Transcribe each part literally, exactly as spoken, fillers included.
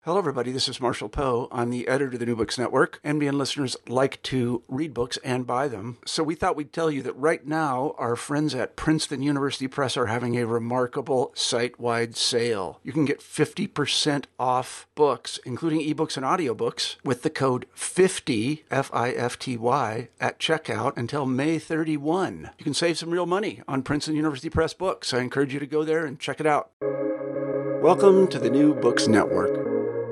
Hello, everybody. This is Marshall Poe. I'm the editor of the New Books Network. N B N listeners like to read books and buy them. So we thought we'd tell you that right now, our friends at Princeton University Press are having a remarkable site-wide sale. You can get fifty percent off books, including ebooks and audiobooks, with the code fifty, F I F T Y, at checkout until May thirty-first. You can save some real money on Princeton University Press books. I encourage you to go there and check it out. Welcome to the New Books Network.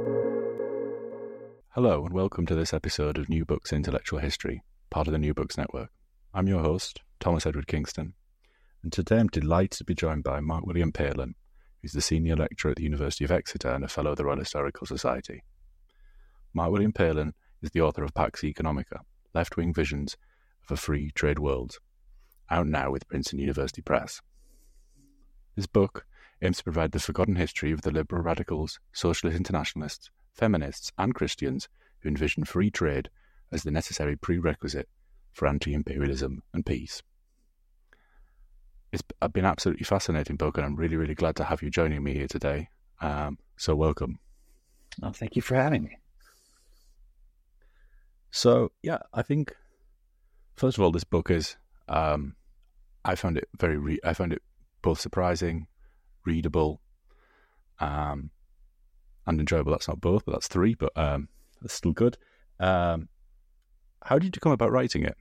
Hello and welcome to this episode of New Books Intellectual History, part of the New Books Network. I'm your host, Thomas Edward Kingston, and today I'm delighted to be joined by Mark William Palin, who's the Senior Lecturer at the University of Exeter and a Fellow of the Royal Historical Society. Mark William Palin is the author of Pax Economica, Left-Wing Visions of a Free Trade World, out now with Princeton University Press. This book aims to provide the forgotten history of the liberal radicals, socialist internationalists, feminists and Christians who envision free trade as the necessary prerequisite for anti-imperialism and peace. It's been an absolutely fascinating book, and I'm really, really glad to have you joining me here today. Um, so welcome. Oh, thank you for having me. So, yeah, I think, first of all, this book is, um, I found it very, re- I found it both surprising, readable, um, and enjoyable. That's not both, but that's three, but um, that's still good. Um, how did you come about writing it?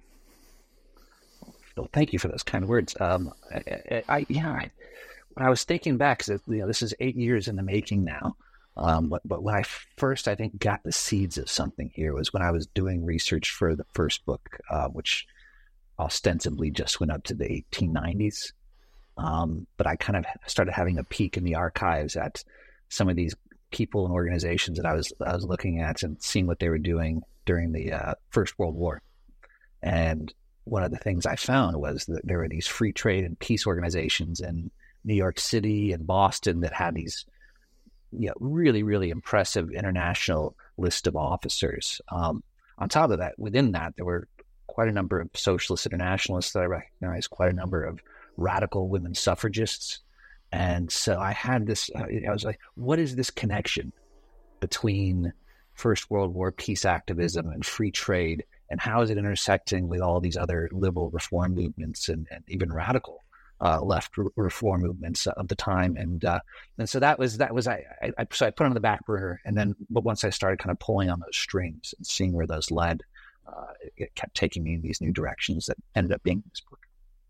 Well, thank you for those kind words. Um, I, I, yeah, I, when I was thinking back, because you know, this is eight years in the making now, um, but, but when I first, I think, got the seeds of something here was when I was doing research for the first book, uh, which ostensibly just went up to the eighteen nineties. Um, but I kind of started having a peek in the archives at some of these people and organizations that I was I was looking at and seeing what they were doing during the uh, First World War. And one of the things I found was that there were these free trade and peace organizations in New York City and Boston that had these, you know, really, really impressive international list of officers. Um, on top of that, within that, there were quite a number of socialist internationalists that I recognized, quite a number of radical women suffragists. And so I had this, uh, I was like, what is this connection between First World War peace activism and free trade? And how is it intersecting with all these other liberal reform movements and, and even radical uh, left re- reform movements of the time? And uh, and so that was, that was I, I, so I put it on the back burner. And then, but once I started kind of pulling on those strings and seeing where those led, uh, it, it kept taking me in these new directions that ended up being this book.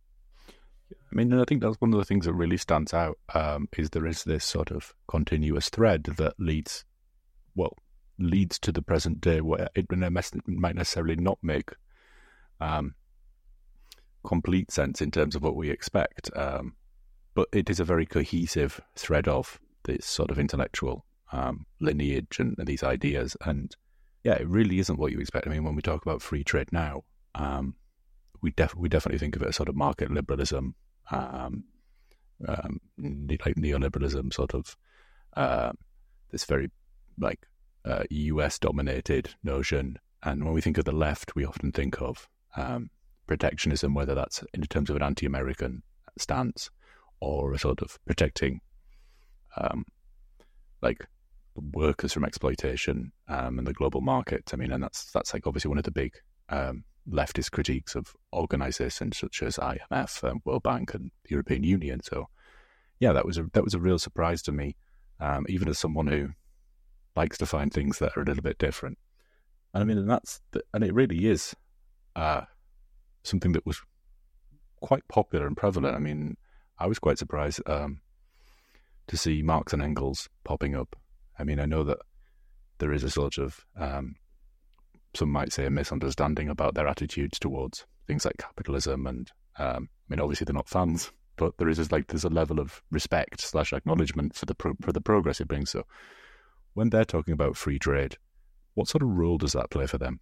I mean, I think that's one of the things that really stands out, um, is there is this sort of continuous thread that leads, well, leads to the present day, where it might necessarily not make um, complete sense in terms of what we expect, um, but it is a very cohesive thread of this sort of intellectual um, lineage and, and these ideas. And yeah, it really isn't what you expect. I mean, when we talk about free trade now, um, we, def- we definitely think of it as sort of market liberalism, Um, um, like neoliberalism, sort of uh, this very like uh, U S dominated notion. And when we think of the left, we often think of um, protectionism, whether that's in terms of an anti-American stance or a sort of protecting um, like workers from exploitation um, and the global market. I mean, and that's that's like obviously one of the big um, leftist critiques of organizations such as I M F, um, World Bank, and the European Union. So, yeah, that was a that was a real surprise to me, um, even as someone who likes to find things that are a little bit different. And I mean, and that's the, and it really is uh, something that was quite popular and prevalent. I mean, I was quite surprised um, to see Marx and Engels popping up. I mean, I know that there is a sort of um, some might say a misunderstanding about their attitudes towards things like capitalism. And um, I mean, obviously they're not fans, but there is this, like, there's a level of respect slash acknowledgement for the pro- for the progress it brings. So when they're talking about free trade, what sort of role does that play for them?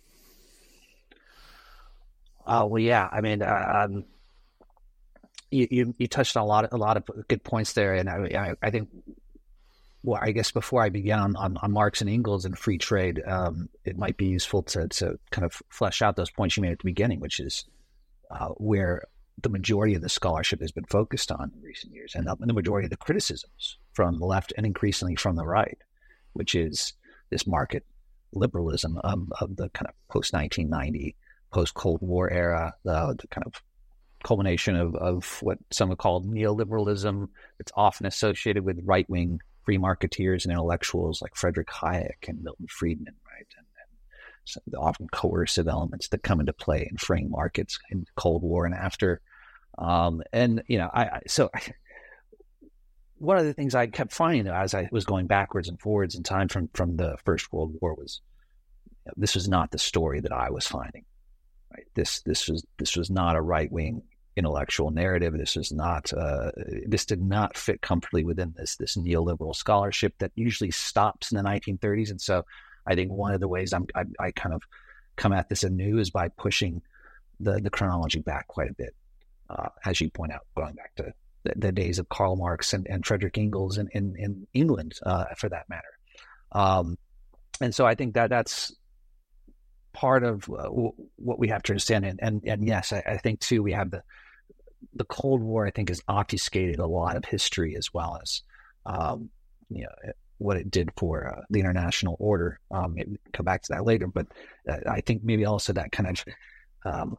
Uh, well, yeah, I mean, uh, um, you, you you touched on a lot of, a lot of good points there. And I, I, I think, well, I guess before I begin on, on, on Marx and Engels and free trade, um, it might be useful to, to kind of flesh out those points you made at the beginning, which is uh, where the majority of the scholarship has been focused on in recent years, and the majority of the criticisms from the left and increasingly from the right. which is this market liberalism of, of the kind of post nineteen ninety, post Cold War era, the, the kind of culmination of, of what some have called neoliberalism. It's often associated with right-wing free marketeers and intellectuals like Friedrich Hayek and Milton Friedman, right? And, and so the often coercive elements that come into play in fraying markets in the Cold War and after. Um, and, you know, I, I so I, one of the things I kept finding though, as I was going backwards and forwards in time from, from the First World War was, you know, this was not the story that I was finding, right? This, this was, this was not a right-wing intellectual narrative. This is not. Uh, this did not fit comfortably within this this neoliberal scholarship that usually stops in the nineteen thirties. And so, I think one of the ways I'm, I, I kind of come at this anew is by pushing the the chronology back quite a bit, uh, as you point out, going back to the, the days of Karl Marx and, and Friedrich Engels in in, in England, uh, for that matter. Um, and so, I think that that's part of uh, w- what we have to understand. And and, and yes, I, I think too we have the the Cold War. I think has obfuscated a lot of history as well as um, you know what it did for uh, the international order. Um, maybe we can come back to that later, but uh, I think maybe also that kind of um,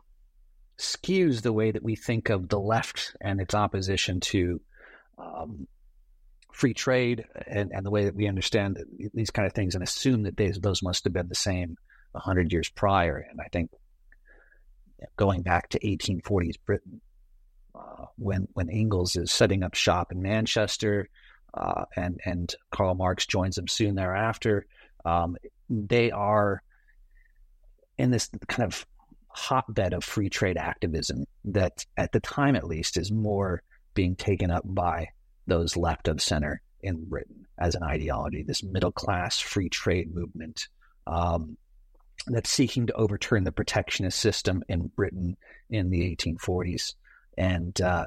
skews the way that we think of the left and its opposition to um, free trade and, and the way that we understand these kind of things and assume that they, those must have been the same a hundred years prior. And I think going back to eighteen forties Britain, uh, when when Engels is setting up shop in Manchester, uh, and and Karl Marx joins them soon thereafter, um, they are in this kind of hotbed of free trade activism that, at the time at least, is more being taken up by those left of center in Britain as an ideology. This middle class free trade movement. Um, that's seeking to overturn the protectionist system in Britain in the eighteen forties. And uh,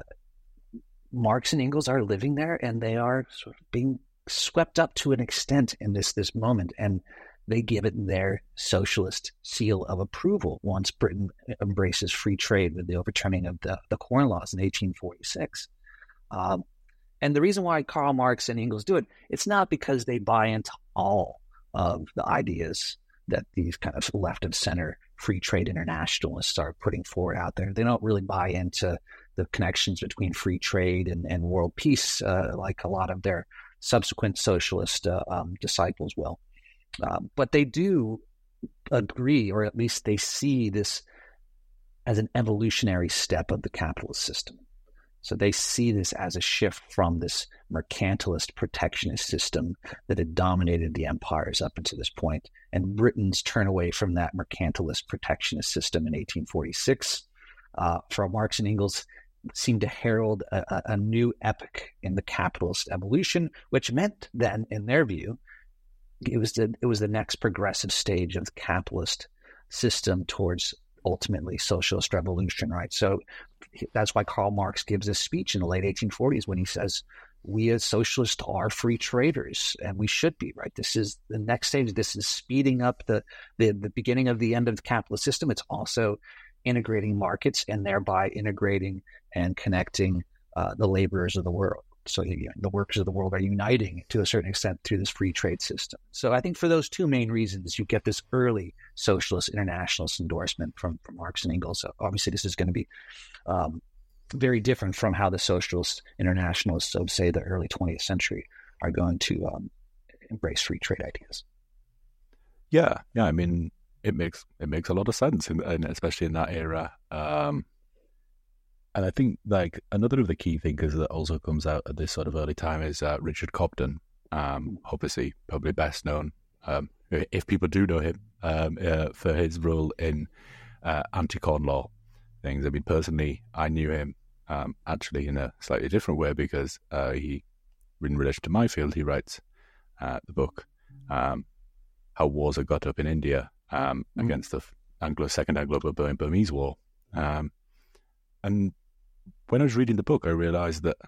Marx and Engels are living there, and they are sort of being swept up to an extent in this this moment. And they give it their socialist seal of approval once Britain embraces free trade with the overturning of the, the Corn Laws in eighteen forty-six. Um, and the reason why Karl Marx and Engels do it, it's not because they buy into all of the ideas that these kind of left of center free trade internationalists are putting forward out there. They don't really buy into the connections between free trade and, and world peace, uh, like a lot of their subsequent socialist uh, um, disciples will. Um, but they do agree, or at least they see this as an evolutionary step of the capitalist system. So they see this as a shift from this mercantilist protectionist system that had dominated the empires up until this point, and Britain's turn away from that mercantilist protectionist system in eighteen forty-six. Uh, for Marx and Engels, seemed to herald a, a new epoch in the capitalist evolution, which meant then, in their view, it was the it was the next progressive stage of the capitalist system towards ultimately socialist revolution, right? So that's why Karl Marx gives this speech in the late eighteen forties when he says, we as socialists are free traders, and we should be, right? This is the next stage. This is speeding up the, the, the beginning of the end of the capitalist system. It's also integrating markets and thereby integrating and connecting uh, the laborers of the world. So you know, the workers of the world are uniting to a certain extent through this free trade system. So I think for those two main reasons, you get this early socialist internationalist endorsement from, from Marx and Engels. So obviously this is going to be um, very different from how the socialist internationalists of, say, the early twentieth century are going to um, embrace free trade ideas. Yeah, yeah. I mean, it makes it makes a lot of sense, in, in, especially in that era. Um, And I think like another of the key thinkers that also comes out at this sort of early time is uh, Richard Cobden, um, obviously probably best known, um, if people do know him, um, uh, for his role in uh, anti-corn law things. I mean, personally, I knew him um, actually in a slightly different way because uh, he, in relation to my field, he writes uh, the book, um, How Wars Are Got Up in India um, mm. against the Anglo Second Anglo-Burmese War. Um, and when I was reading the book, I realized that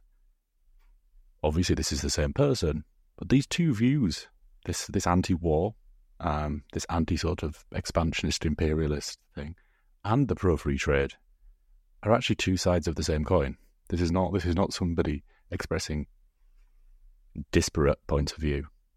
obviously this is the same person, but these two views, this this anti-war, um, this anti-sort of expansionist imperialist thing, and the pro-free trade, are actually two sides of the same coin. This is not this is not somebody expressing disparate points of view.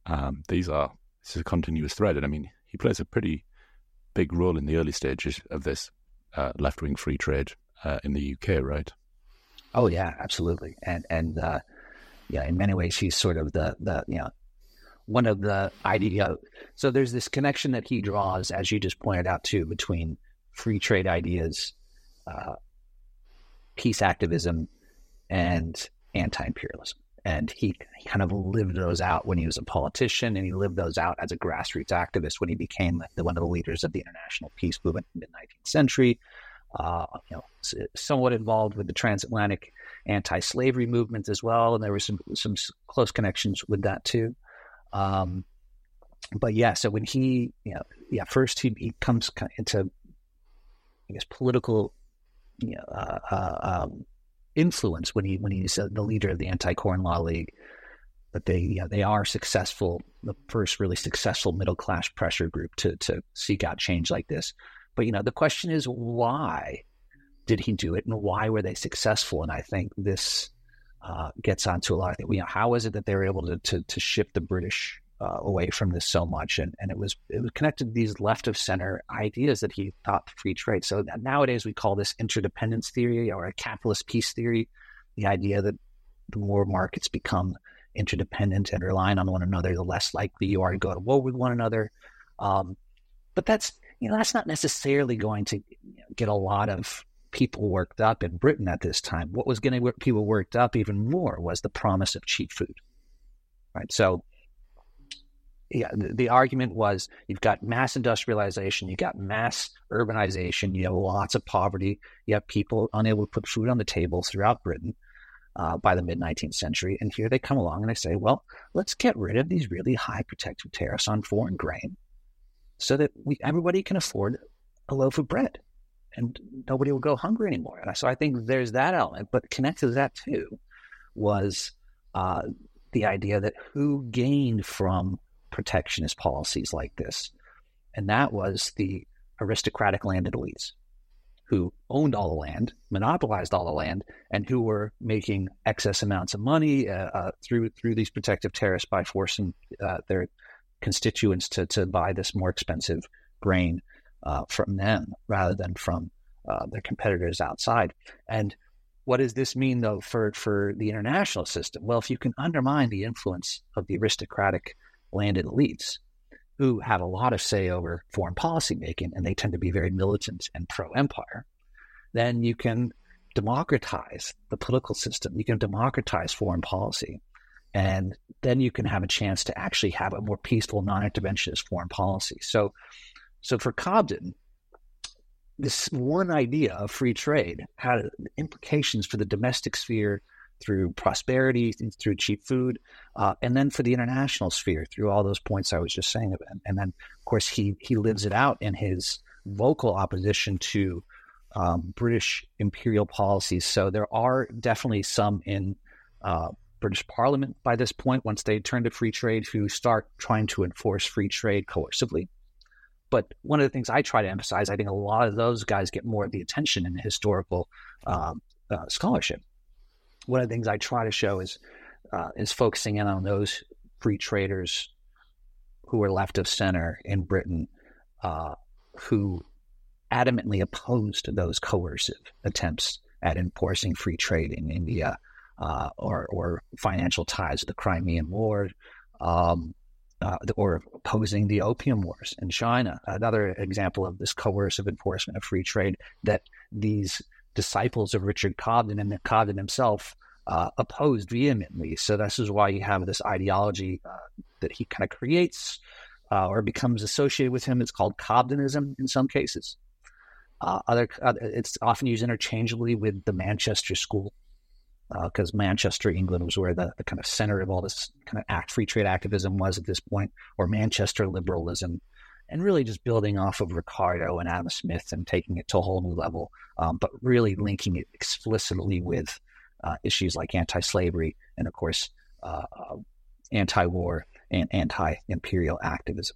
Um, these are this is a continuous thread, and I mean, he plays a pretty big role in the early stages of this uh, left-wing free trade uh, in the U K, right? Oh yeah, absolutely, and and uh, yeah, in many ways, he's sort of the the you know one of the idea. So there's this connection that he draws, as you just pointed out too, between free trade ideas, uh, peace activism, and anti-imperialism. And he, he kind of lived those out when he was a politician, and he lived those out as a grassroots activist when he became the, one of the leaders of the international peace movement in the mid-nineteenth century. Uh, you know, somewhat involved with the transatlantic anti-slavery movement as well, and there were some some close connections with that too. Um, but yeah, so when he, you know, yeah, first he, he comes into, I guess, political, you know, uh, uh, um, influence when he when he's uh, the leader of the Anti-Corn Law League. But they, you know, they are successful, the first really successful middle class pressure group to to seek out change like this. But you know, the question is, why did he do it, and why were they successful? And I think this uh, gets onto a lot of things. You know, how is it that they were able to to, to shift the British uh, away from this so much? And and it was it was connected to these left of center ideas that he thought free trade. So nowadays we call this interdependence theory or a capitalist peace theory. The idea that the more markets become interdependent and relying on one another, the less likely you are to go to war with one another. Um, but that's you know that's not necessarily going to you know, get a lot of people worked up in Britain at this time. What was going to get people worked up even more was the promise of cheap food, right? So, yeah, the, the argument was you've got mass industrialization, you've got mass urbanization, you have lots of poverty, you have people unable to put food on the table throughout Britain uh, by the mid-nineteenth century. And here they come along and they say, well, let's get rid of these really high protective tariffs on foreign grain so that we everybody can afford a loaf of bread and nobody will go hungry anymore. And so I think there's that element, but connected to that too was uh, the idea that who gained from protectionist policies like this. And that was the aristocratic landed elites who owned all the land, monopolized all the land, and who were making excess amounts of money uh, uh, through through these protective tariffs by forcing uh, their constituents to, to buy this more expensive grain uh, from them rather than from uh, their competitors outside. And what does this mean, though, for, for the international system? Well, if you can undermine the influence of the aristocratic landed elites who have a lot of say over foreign policy making, and they tend to be very militant and pro-empire, then you can democratize the political system. You can democratize foreign policy. And then you can have a chance to actually have a more peaceful, non-interventionist foreign policy. So, so for Cobden, this one idea of free trade had implications for the domestic sphere through prosperity, through cheap food, uh, and then for the international sphere through all those points I was just saying about. And then, of course, he he lives it out in his vocal opposition to um, British imperial policies. So there are definitely some in uh, British Parliament by this point, once they turn to free trade, who start trying to enforce free trade coercively. But one of the things I try to emphasize, I think a lot of those guys get more of the attention in the historical um, uh, scholarship. One of the things I try to show is uh, is focusing in on those free traders who were left of center in Britain, uh, who adamantly opposed those coercive attempts at enforcing free trade in India, uh, or, or financial ties to the Crimean War, um, uh, or opposing the Opium Wars in China. Another example of this coercive enforcement of free trade that these disciples of Richard Cobden and Cobden himself uh, opposed vehemently. So this is why you have this ideology uh, that he kind of creates uh, or becomes associated with him. It's called Cobdenism in some cases. Uh, other, uh, it's often used interchangeably with the Manchester School, because uh, Manchester, England, was where the, the kind of center of all this kind of act free trade activism was at this point, or Manchester liberalism, and really just building off of Ricardo and Adam Smith and taking it to a whole new level, um, but really linking it explicitly with uh, issues like anti-slavery and, of course, uh, uh, anti-war and anti-imperial activism.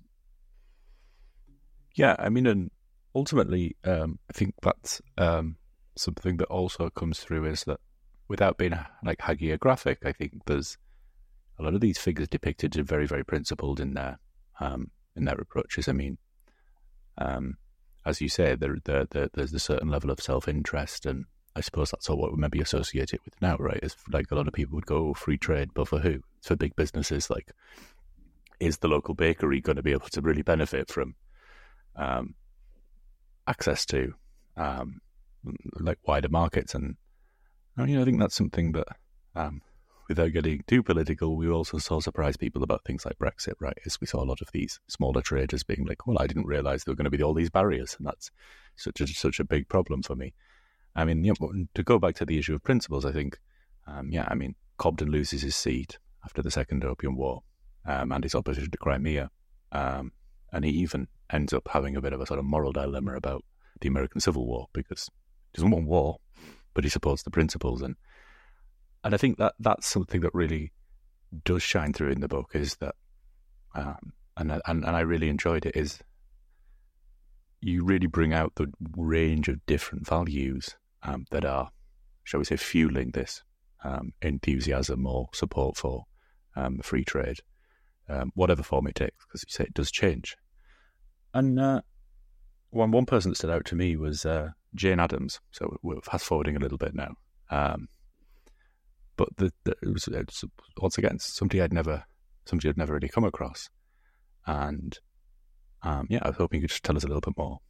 Yeah, I mean, and ultimately, um, I think that's um, something that also comes through is that without being like hagiographic, I think there's a lot of these figures depicted are very, very principled in their um, in their approaches. I mean, um, as you say, there, there, there, there's a certain level of self-interest, and I suppose that's all what we maybe associate it with now, right? It's like a lot of people would go, oh, free trade, but for who? It's for big businesses. Like, is the local bakery going to be able to really benefit from um, access to um, like wider markets? And you know, I think that's something that, um, without getting too political, we also saw surprise people about things like Brexit, right? As we saw a lot of these smaller traders being like, well, I didn't realize there were going to be all these barriers, and that's such a, such a big problem for me. I mean, yeah, to go back to the issue of principles, I think, um, yeah, I mean, Cobden loses his seat after the Second Opium War um, and his opposition to Crimea. Um, and he even ends up having a bit of a sort of moral dilemma about the American Civil War, because he doesn't want war, but he supports the principles. And and I think that that's something that really does shine through in the book, is that, um, and, and, and I really enjoyed it, is you really bring out the range of different values Um, that are, shall we say, fueling this um, enthusiasm or support for um, free trade, um, whatever form it takes, because you say it does change. And uh, one one person that stood out to me was uh, Jane Addams. So we're fast forwarding a little bit now, um, but the, the, it, was, it was once again somebody I'd never somebody I'd never really come across, and um, yeah, I was hoping you could just tell us a little bit more.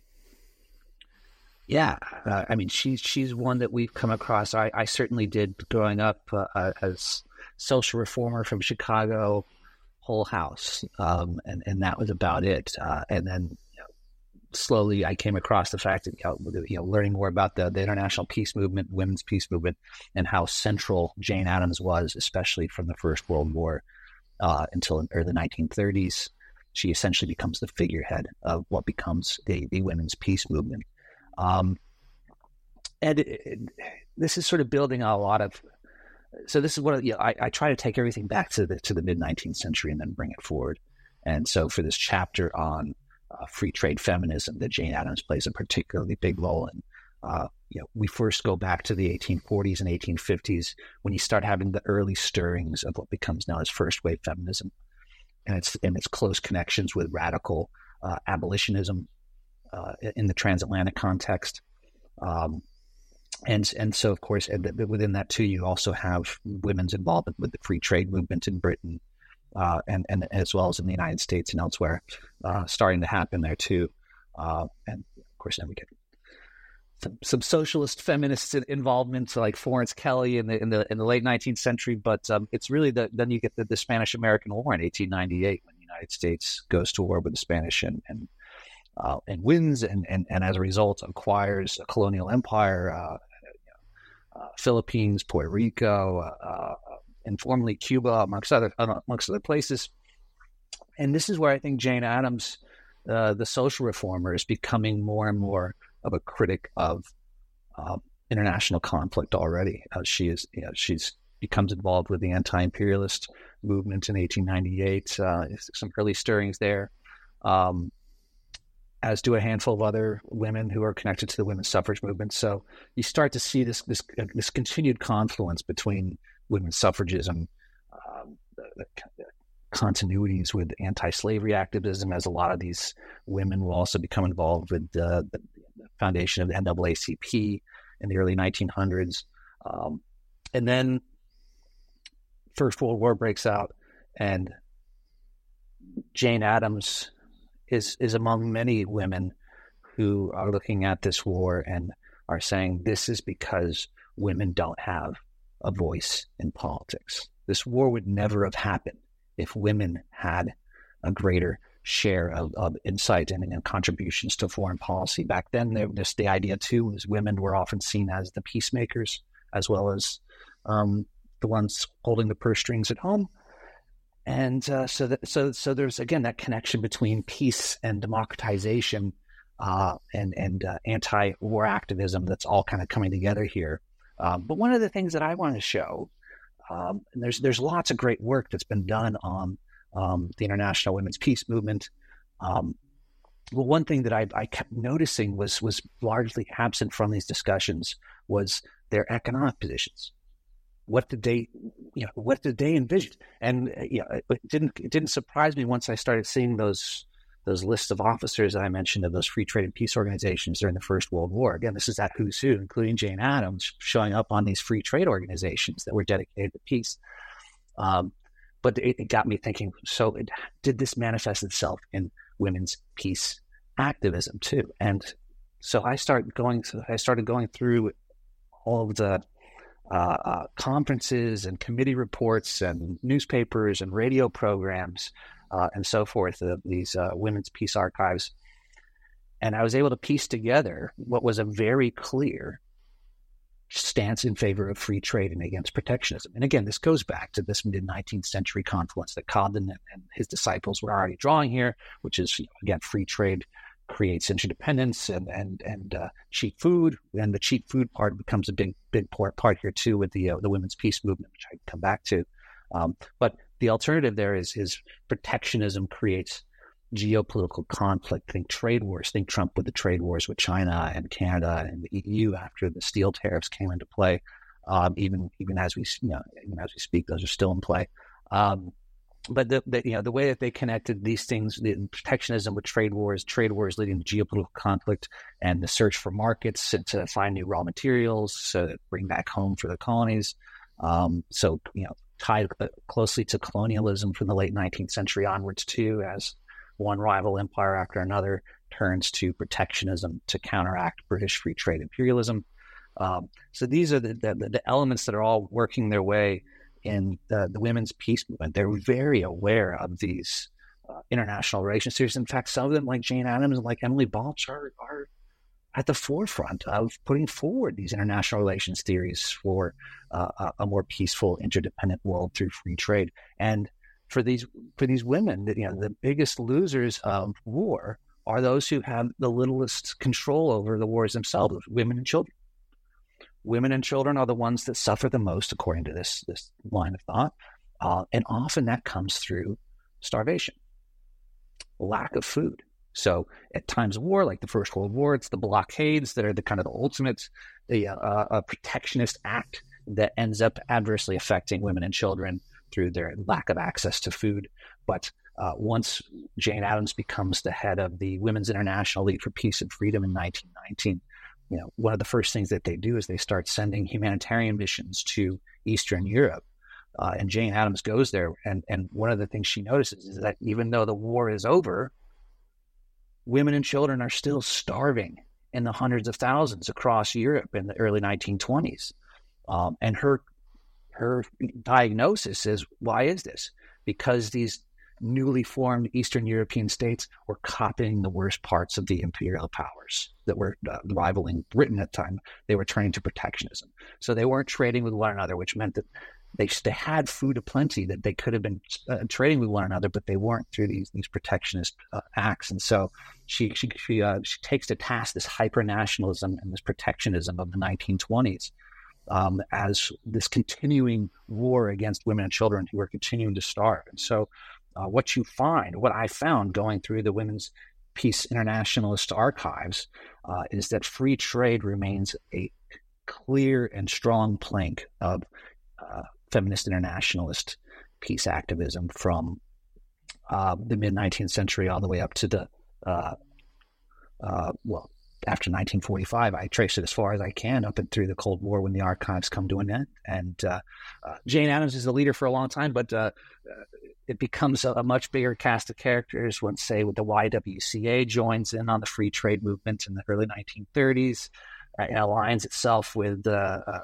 Yeah, uh, I mean, she's she's one that we've come across. I, I certainly did growing up uh, uh, as social reformer from Chicago, Hull House, um, and and that was about it. Uh, and then you know, slowly, I came across the fact that you know, you know learning more about the, the international peace movement, women's peace movement, and how central Jane Addams was, especially from the First World War uh, until the early nineteen thirties. She essentially becomes the figurehead of what becomes the the women's peace movement. Um, and it, it, this is sort of building a lot of, so this is what, you know, I, I try to take everything back to the, to the mid nineteenth century and then bring it forward. And so for this chapter on uh, free trade feminism that Jane Addams plays a particularly big role in, uh, you know, we first go back to the eighteen forties and eighteen fifties when you start having the early stirrings of what becomes known as first wave feminism, and its, and its close connections with radical uh, abolitionism. Uh, in the transatlantic context. Um, and and so, of course, within that, too, you also have women's involvement with the free trade movement in Britain, uh, and, and as well as in the United States and elsewhere, uh, starting to happen there, too. Uh, and, of course, then we get some, some socialist feminist involvement, like Florence Kelley in the in the, in the late nineteenth century. But um, it's really the, then you get the, the Spanish-American War in eighteen ninety-eight, when the United States goes to war with the Spanish and, and Uh, and wins, and, and, and as a result acquires a colonial empire, uh, you know, uh, Philippines, Puerto Rico, uh, uh, and formerly Cuba, amongst other amongst other places. And this is where I think Jane Addams, uh, the social reformer, is becoming more and more of a critic of uh, international conflict already. Uh, she is, you know, she's becomes involved with the anti-imperialist movement in eighteen ninety-eight. Uh, some early stirrings there. Um, as do a handful of other women who are connected to the women's suffrage movement. So you start to see this this, uh, this continued confluence between women's suffragism, um, the, the, the continuities with anti-slavery activism, as a lot of these women will also become involved with uh, the, the foundation of the N double A C P in the early nineteen hundreds. Um, and then First World War breaks out, and Jane Addams is is among many women who are looking at this war and are saying this is because women don't have a voice in politics. This war would never have happened if women had a greater share of, of insight and, and contributions to foreign policy. Back then, there was the idea too was women were often seen as the peacemakers, as well as um, the ones holding the purse strings at home. And uh, so, that, so, so there's again that connection between peace and democratization, uh, and and uh, anti-war activism that's all kind of coming together here. Um, but one of the things that I want to show, um, and there's there's lots of great work that's been done on um, the international women's peace movement. Um, well, one thing that I, I kept noticing was was largely absent from these discussions was their economic positions. what did they, you know, what did they envision? And uh, you know, it didn't it didn't surprise me once I started seeing those those lists of officers that I mentioned of those free trade and peace organizations during the First World War. Again, this is that who's who, including Jane Addams, showing up on these free trade organizations that were dedicated to peace. Um, but it, it got me thinking, so it, did this manifest itself in women's peace activism too? And so I started going, so I started going through all of the uh, uh, conferences and committee reports and newspapers and radio programs Uh, and so forth, uh, these uh, women's peace archives. And I was able to piece together what was a very clear stance in favor of free trade and against protectionism. And again, this goes back to this mid-nineteenth century confluence that Cobden and, and his disciples were already drawing here, which is, you know, again, free trade creates interdependence and and and uh, cheap food. And the cheap food part becomes a big, big part here too with the uh, the women's peace movement, which I can come back to. Um, but the alternative there is, is protectionism creates geopolitical conflict. Think trade wars. Think Trump with the trade wars with China and Canada and the E U after the steel tariffs came into play. Um, even even as we you know even as we speak, those are still in play. Um, but the, the you know the way that they connected these things, the protectionism with trade wars, trade wars leading to geopolitical conflict, and the search for markets to find new raw materials to bring back home for the colonies. Um, so you know. tied closely to colonialism from the late nineteenth century onwards too, as one rival empire after another turns to protectionism to counteract British free trade imperialism. Um, so these are the, the, the elements that are all working their way in the, the women's peace movement. They're very aware of these uh, international relations theories. In fact, some of them, like Jane Addams and like Emily Balch, are, are at the forefront of putting forward these international relations theories for uh, a more peaceful, interdependent world through free trade. And for these for these women, you know, the biggest losers of war are those who have the littlest control over the wars themselves, women and children. Women and children are the ones that suffer the most, according to this this line of thought, uh, and often that comes through starvation, lack of food. So at times of war, like the First World War, it's the blockades that are the kind of the ultimate the, uh, a protectionist act that ends up adversely affecting women and children through their lack of access to food. But uh, once Jane Addams becomes the head of the Women's International League for Peace and Freedom in nineteen nineteen, you know, one of the first things that they do is they start sending humanitarian missions to Eastern Europe. Uh, and Jane Addams goes there, and, and one of the things she notices is that even though the war is over, women and children are still starving in the hundreds of thousands across Europe in the early nineteen twenties. Um, and her her diagnosis is, why is this? Because these newly formed Eastern European states were copying the worst parts of the imperial powers that were uh, rivaling Britain at the time. They were turning to protectionism. So they weren't trading with one another, which meant that they, they had food aplenty, that they could have been uh, trading with one another, but they weren't through these these protectionist uh, acts. And so she she she, uh, she takes to task this hyper-nationalism and this protectionism of the nineteen twenties um, as this continuing war against women and children who are continuing to starve. And so uh, what you find, what I found going through the Women's Peace Internationalist archives uh, is that free trade remains a clear and strong plank of uh, feminist internationalist peace activism from uh, the mid-nineteenth century all the way up to the, uh, uh, well, after nineteen forty-five. I trace it as far as I can up and through the Cold War when the archives come to an end. And uh, uh, Jane Addams is the leader for a long time, but uh, it becomes a, a much bigger cast of characters when, say, with the Y W C A joins in on the free trade movement in the early nineteen thirties, uh, and aligns itself with uh, uh,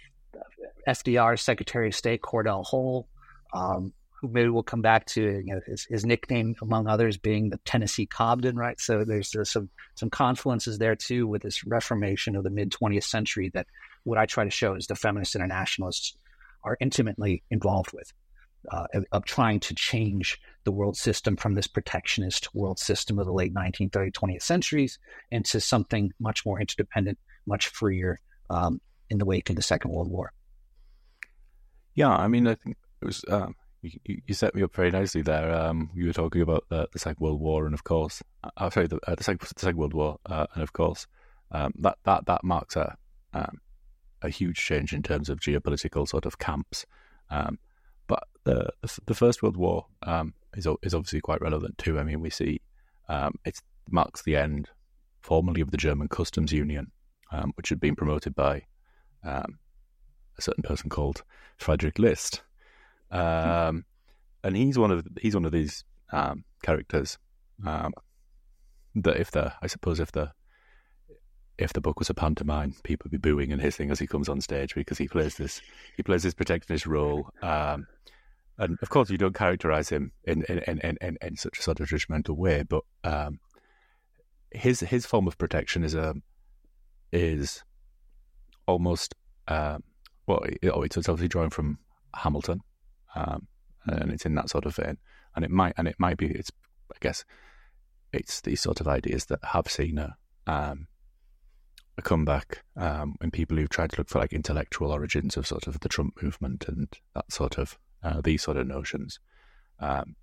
F D R's Secretary of State, Cordell Hull, um, who maybe we'll come back to, you know, his, his nickname, among others, being the Tennessee Cobden, right? So there's, there's some some confluences there, too, with this reformation of the mid-twentieth century that what I try to show is the feminist internationalists are intimately involved with, uh, of, of trying to change the world system from this protectionist world system of the late nineteenth, early twentieth centuries into something much more interdependent, much freer um, in the wake of the Second World War. Yeah, I mean, I think it was um, you, you set me up very nicely there. Um, you were talking about the, the Second World War, and of course, uh, sorry, the, uh, the, Second, the Second World War, uh, and of course, um, that that that marks a um, a huge change in terms of geopolitical sort of camps. Um, but the the First World War um, is is obviously quite relevant too. I mean, we see um, it marks the end formally of the German customs union, um, which had been promoted by um, a certain person called Friedrich List, um, and he's one of he's one of these um, characters um, that if the I suppose if the if the book was a pantomime, people would be booing and hissing as he comes on stage because he plays this he plays this protectionist role. Um, and of course, you don't characterize him in in, in, in, in such a sort of judgmental way, but um, his his form of protectionism is almost um, well, it, it's obviously drawn from Hamilton, um, and it's in that sort of vein. And it might and it might be it's I guess it's these sort of ideas that have seen a um, a comeback um, in people who've tried to look for like intellectual origins of sort of the Trump movement and that sort of uh, these sort of notions. Um,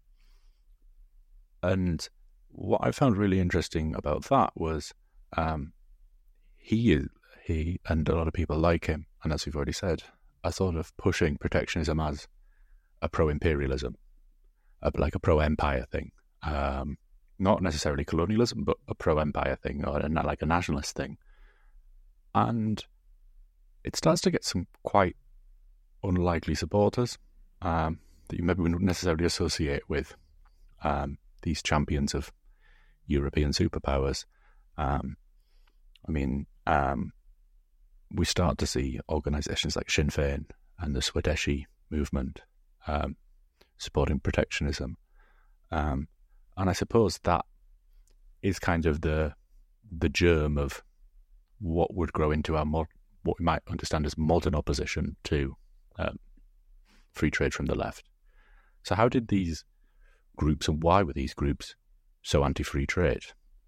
and what I found really interesting about that was um, he is he and a lot of people like him, and as we've already said, are sort of pushing protectionism as a pro-imperialism, a, like a pro-empire thing. Um, not necessarily colonialism, but a pro-empire thing, or a, like a nationalist thing. And it starts to get some quite unlikely supporters um, that you maybe wouldn't necessarily associate with um, these champions of European superpowers. Um, I mean, um, we start to see organisations like Sinn Féin and the Swadeshi movement um, supporting protectionism. Um, and I suppose that is kind of the the germ of what would grow into our mod, what we might understand as modern opposition to um, free trade from the left. So how did these groups, and why were these groups so anti-free trade?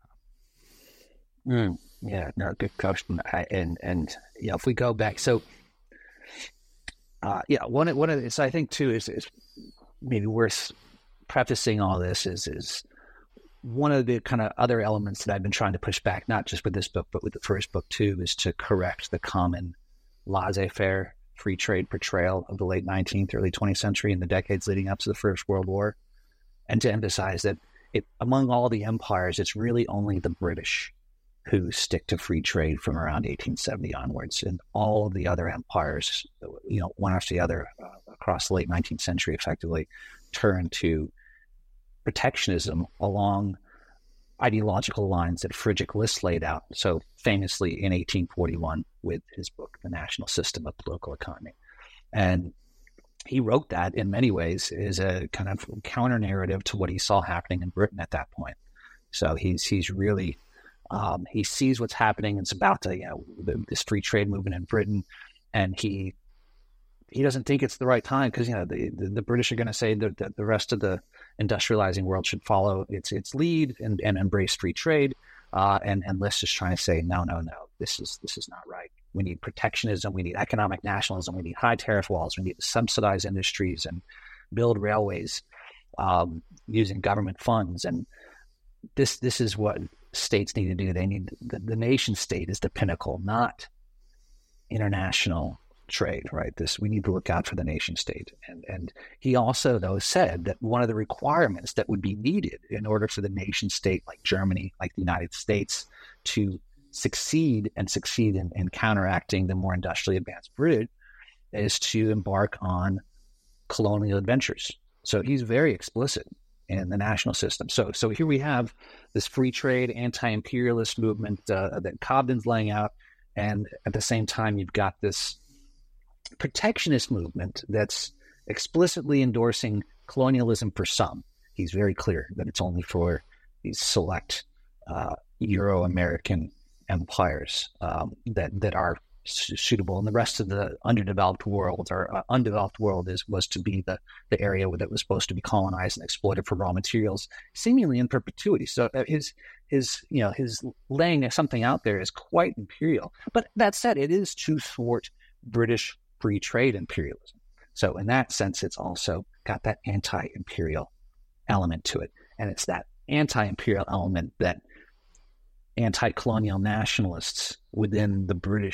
Mm, yeah, no, good question. I, and and yeah, if we go back, so uh, yeah, one one of this I think too is is maybe worth prefacing all this is is. One of the kind of other elements that I've been trying to push back, not just with this book, but with the first book too, is to correct the common laissez-faire free trade portrayal of the late nineteenth, early twentieth century and the decades leading up to the First World War, and to emphasize that it, among all the empires, it's really only the British who stick to free trade from around eighteen seventy onwards, and all of the other empires, you know, one after the other uh, across the late nineteenth century, effectively turn to protectionism along ideological lines that Friedrich List laid out so famously in eighteen forty-one with his book, The National System of Political Economy. And he wrote that in many ways as a kind of counter narrative to what he saw happening in Britain at that point. So he's he's really, um, he sees what's happening. It's about to, you know, the, this free trade movement in Britain, and he he doesn't think it's the right time because, you know, the, the, the British are going to say that, that the rest of the industrializing world should follow its its lead and, and embrace free trade. Uh, and, and List is trying to say, no, no, no, this is this is not right. We need protectionism. We need economic nationalism. We need high tariff walls. We need to subsidize industries and build railways um, using government funds. And this this is what states need to do. They need the, the nation state is the pinnacle, not international trade, right? This we need to look out for the nation state. And and he also, though, said that one of the requirements that would be needed in order for the nation state like Germany, like the United States, to succeed and succeed in, in counteracting the more industrially advanced British is to embark on colonial adventures. So he's very explicit in the national system. So so here we have this free trade, anti-imperialist movement uh, that Cobden's laying out, and at the same time you've got this protectionist movement that's explicitly endorsing colonialism for some. He's very clear that it's only for these select uh, Euro-American empires um, that that are su- suitable, and the rest of the underdeveloped world or uh, undeveloped world is was to be the the area that was supposed to be colonized and exploited for raw materials, seemingly in perpetuity. So uh, his his you know his laying something out there is quite imperial. But that said, it is to thwart British free trade imperialism. So in that sense, it's also got that anti-imperial element to it. And it's that anti-imperial element that anti-colonial nationalists within the British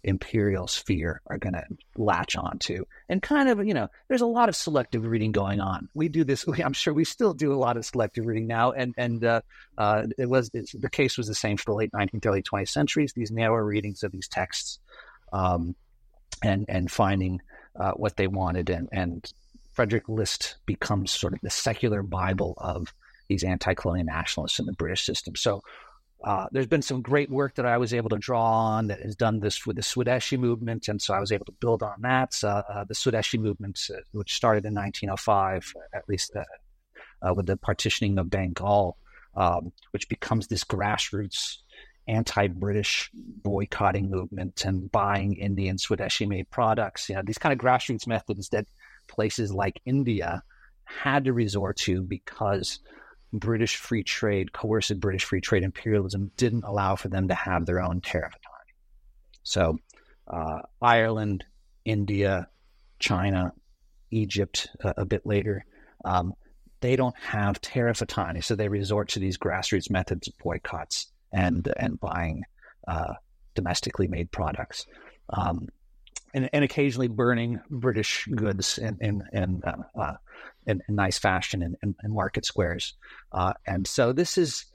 imperial sphere are going to latch onto. And kind of, you know, there's a lot of selective reading going on. We do this, I'm sure we still do a lot of selective reading now. And and uh, uh, it was the case was the same for the late nineteenth, early twentieth centuries, these narrow readings of these texts um, and, and finding uh, what they wanted. And, and Frederick List becomes sort of the secular Bible of these anti-colonial nationalists in the British system. So Uh, there's been some great work that I was able to draw on that has done this with the Swadeshi movement, and so I was able to build on that. Uh, uh, the Swadeshi movement, uh, which started in nineteen oh five, at least uh, uh, with the partitioning of Bengal, um, which becomes this grassroots anti-British boycotting movement and buying Indian Swadeshi-made products. You know, these kind of grassroots methods that places like India had to resort to because British free trade, coercive British free trade imperialism didn't allow for them to have their own tariff autonomy. So uh, Ireland, India, China, Egypt uh, a bit later, um, they don't have tariff autonomy. So they resort to these grassroots methods of boycotts and, and buying uh, domestically made products. Um, And, and occasionally burning British goods in in in, uh, uh, in, in nice fashion in, in, in market squares, uh, and so this is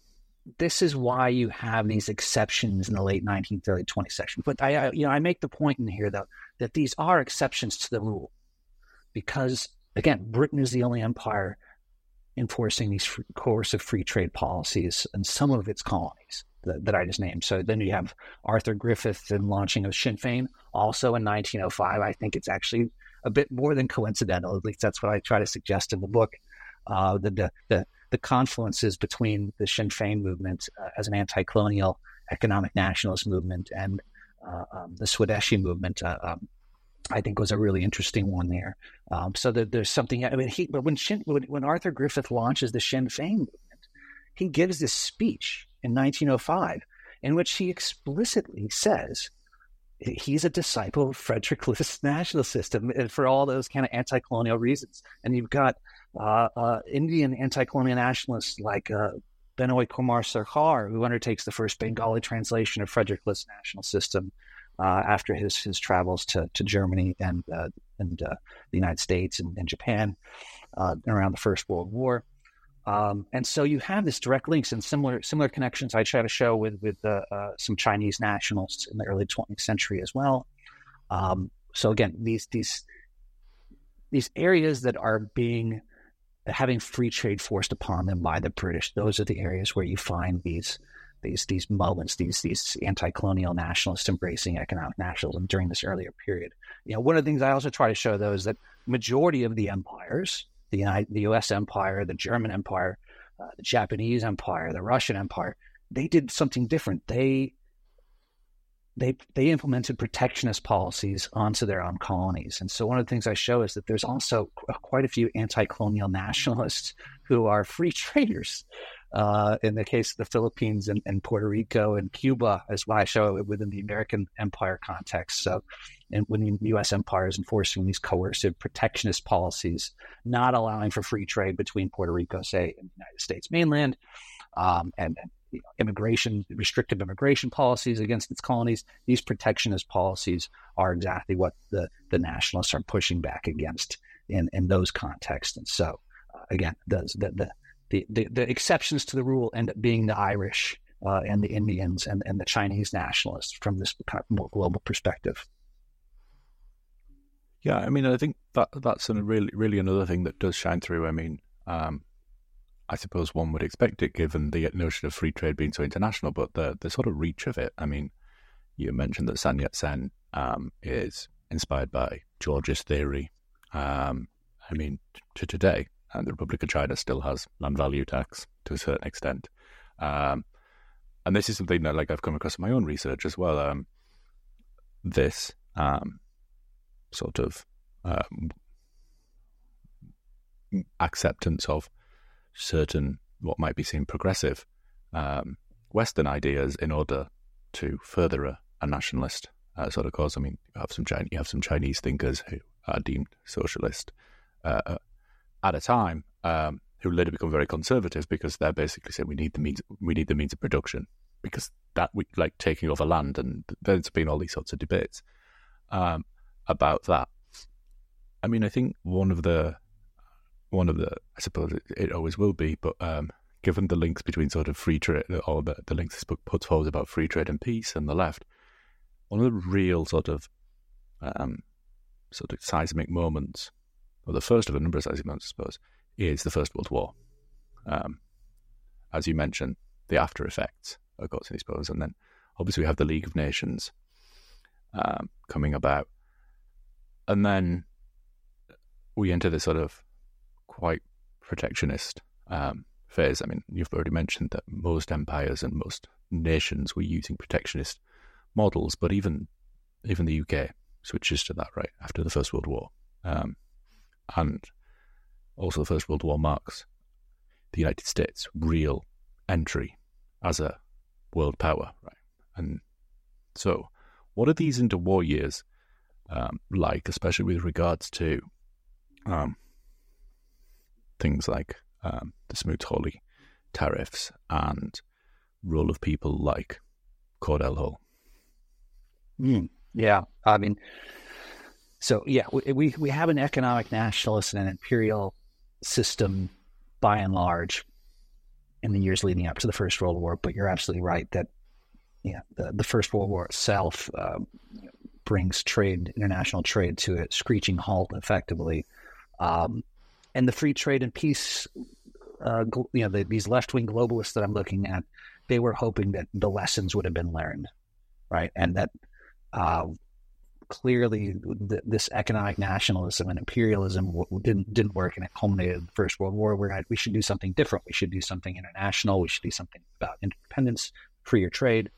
this is why you have these exceptions in the late nineteenth, early twentieth century. But I, I you know I make the point in here though that these are exceptions to the rule, because again, Britain is the only empire enforcing these free, coercive free trade policies in some of its colonies that, that I just named. So then you have Arthur Griffith and launching of Sinn Féin also in nineteen oh five. I think it's actually a bit more than coincidental. At least that's what I try to suggest in the book. Uh, the, the the the confluences between the Sinn Féin movement uh, as an anti-colonial economic nationalist movement and uh, um, the Swadeshi movement, uh, um, I think was a really interesting one there. Um, so that there's something. I mean, he, but when, Sinn, when when Arthur Griffith launches the Sinn Féin movement, he gives this speech in nineteen oh five in which he explicitly says he's a disciple of Frederick List's national system, and for all those kind of anti-colonial reasons. And you've got uh, uh, Indian anti-colonial nationalists like uh, Benoy Kumar Sarkar, who undertakes the first Bengali translation of Frederick List's national system uh, after his his travels to to Germany and uh, and uh, the United States and, and Japan uh, around the First World War. Um, and so you have this direct links and similar similar connections I try to show with with uh, uh, some Chinese nationalists in the early twentieth century as well. Um, so again, these these these areas that are being having free trade forced upon them by the British, those are the areas where you find these these these moments, these these anti-colonial nationalists embracing economic nationalism during this earlier period. You know, one of the things I also try to show though is that majority of the empires, the United, the U S empire, the German empire, uh, the Japanese empire, the Russian empire, they did something different. They they they implemented protectionist policies onto their own colonies. And so one of the things I show is that there's also quite a few anti-colonial nationalists who are free traders. Uh, in the case of the Philippines and, and Puerto Rico and Cuba, as why I show it within the American empire context. So, and when the U S empire is enforcing these coercive protectionist policies, not allowing for free trade between Puerto Rico, say, and the United States mainland, um, and, and you know, immigration, restrictive immigration policies against its colonies, these protectionist policies are exactly what the, the nationalists are pushing back against in, in those contexts. And so, uh, again, the, the, the The, the the exceptions to the rule end up being the Irish uh, and the Indians and, and the Chinese nationalists from this kind of more global perspective. Yeah, I mean, I think that that's a really, really another thing that does shine through. I mean, um, I suppose one would expect it given the notion of free trade being so international, but the the sort of reach of it. I mean, you mentioned that Sun Yat-sen um, is inspired by George's theory. Um, I mean, to today. And the Republic of China still has land value tax to a certain extent. Um, and this is something that like I've come across in my own research as well. Um, this um, sort of um, acceptance of certain, what might be seen progressive um, Western ideas in order to further a, a nationalist uh, sort of cause. I mean, you have some Chinese, you have some Chinese thinkers who are deemed socialist uh, at a time, um, who later become very conservative because they're basically saying we need the means, we need the means of production, because that we like taking over land, and there's been all these sorts of debates um, about that. I mean, I think one of the one of the I suppose it, it always will be, but um, given the links between sort of free trade, or the, the links this book puts forward about free trade and peace and the left, one of the real sort of um, sort of seismic moments, or the first of a number of seismic moments, I suppose, is the First World War. Um, as you mentioned, the after effects, of course, I suppose, and then obviously we have the League of Nations um, coming about, and then we enter this sort of quite protectionist um, phase. I mean, you've already mentioned that most empires and most nations were using protectionist models, but even even the U K switches to that right after the First World War, um, and also the First World War marks the United States' real entry as a world power, right? And so, what are these interwar years um, like, especially with regards to um, things like um, the Smoot-Hawley tariffs and role of people like Cordell Hull? Mm, yeah, I mean, so yeah, we, we we have an economic nationalist and an imperial system by and large in the years leading up to the First World War. But you're absolutely right that yeah, the, the First World War itself uh, brings trade, international trade, to a screeching halt, effectively. Um, and the free trade and peace, uh, you know, the, these left-wing globalists that I'm looking at, they were hoping that the lessons would have been learned, right? And that uh, clearly th- this economic nationalism and imperialism w- didn't didn't work, and it culminated in the First World War. We're we should do something different. We should do something international. We should do something about independence, freer trade,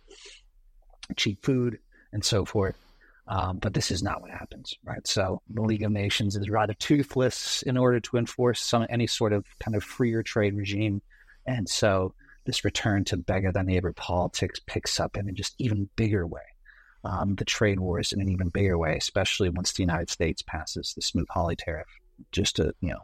cheap food, and so forth. Um, but this is not what happens, right? So the League of Nations is rather toothless in order to enforce some any sort of kind of freer trade regime. And so this return to beggar-than-neighbor politics picks up in a just even bigger way. Um, the trade wars in an even bigger way, especially once the United States passes the Smoot-Hawley tariff, just a you know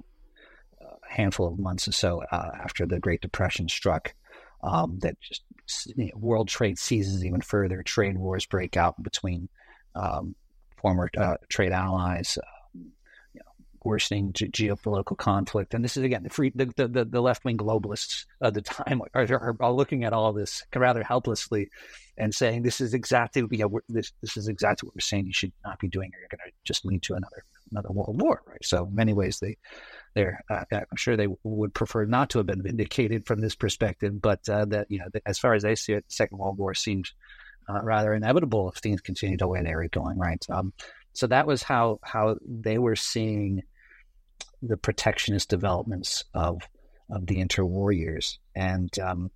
a handful of months or so uh, after the Great Depression struck. Um, that just you know, world trade seizes even further. Trade wars break out between Um, former uh, trade allies, uh, you know, worsening ge- geopolitical conflict, and this is again the free the the, the left wing globalists of the time are, are, are looking at all this rather helplessly, and saying this is exactly you know this this is exactly what we're saying you should not be doing, or you're going to just lead to another another world war, right? So in many ways they they're uh, I'm sure they would prefer not to have been vindicated from this perspective, but uh, that you know as far as they see it, the Second World War seems Uh, rather inevitable if things continued the way they were going, right? Um, so that was how how they were seeing the protectionist developments of of the interwar years, and um,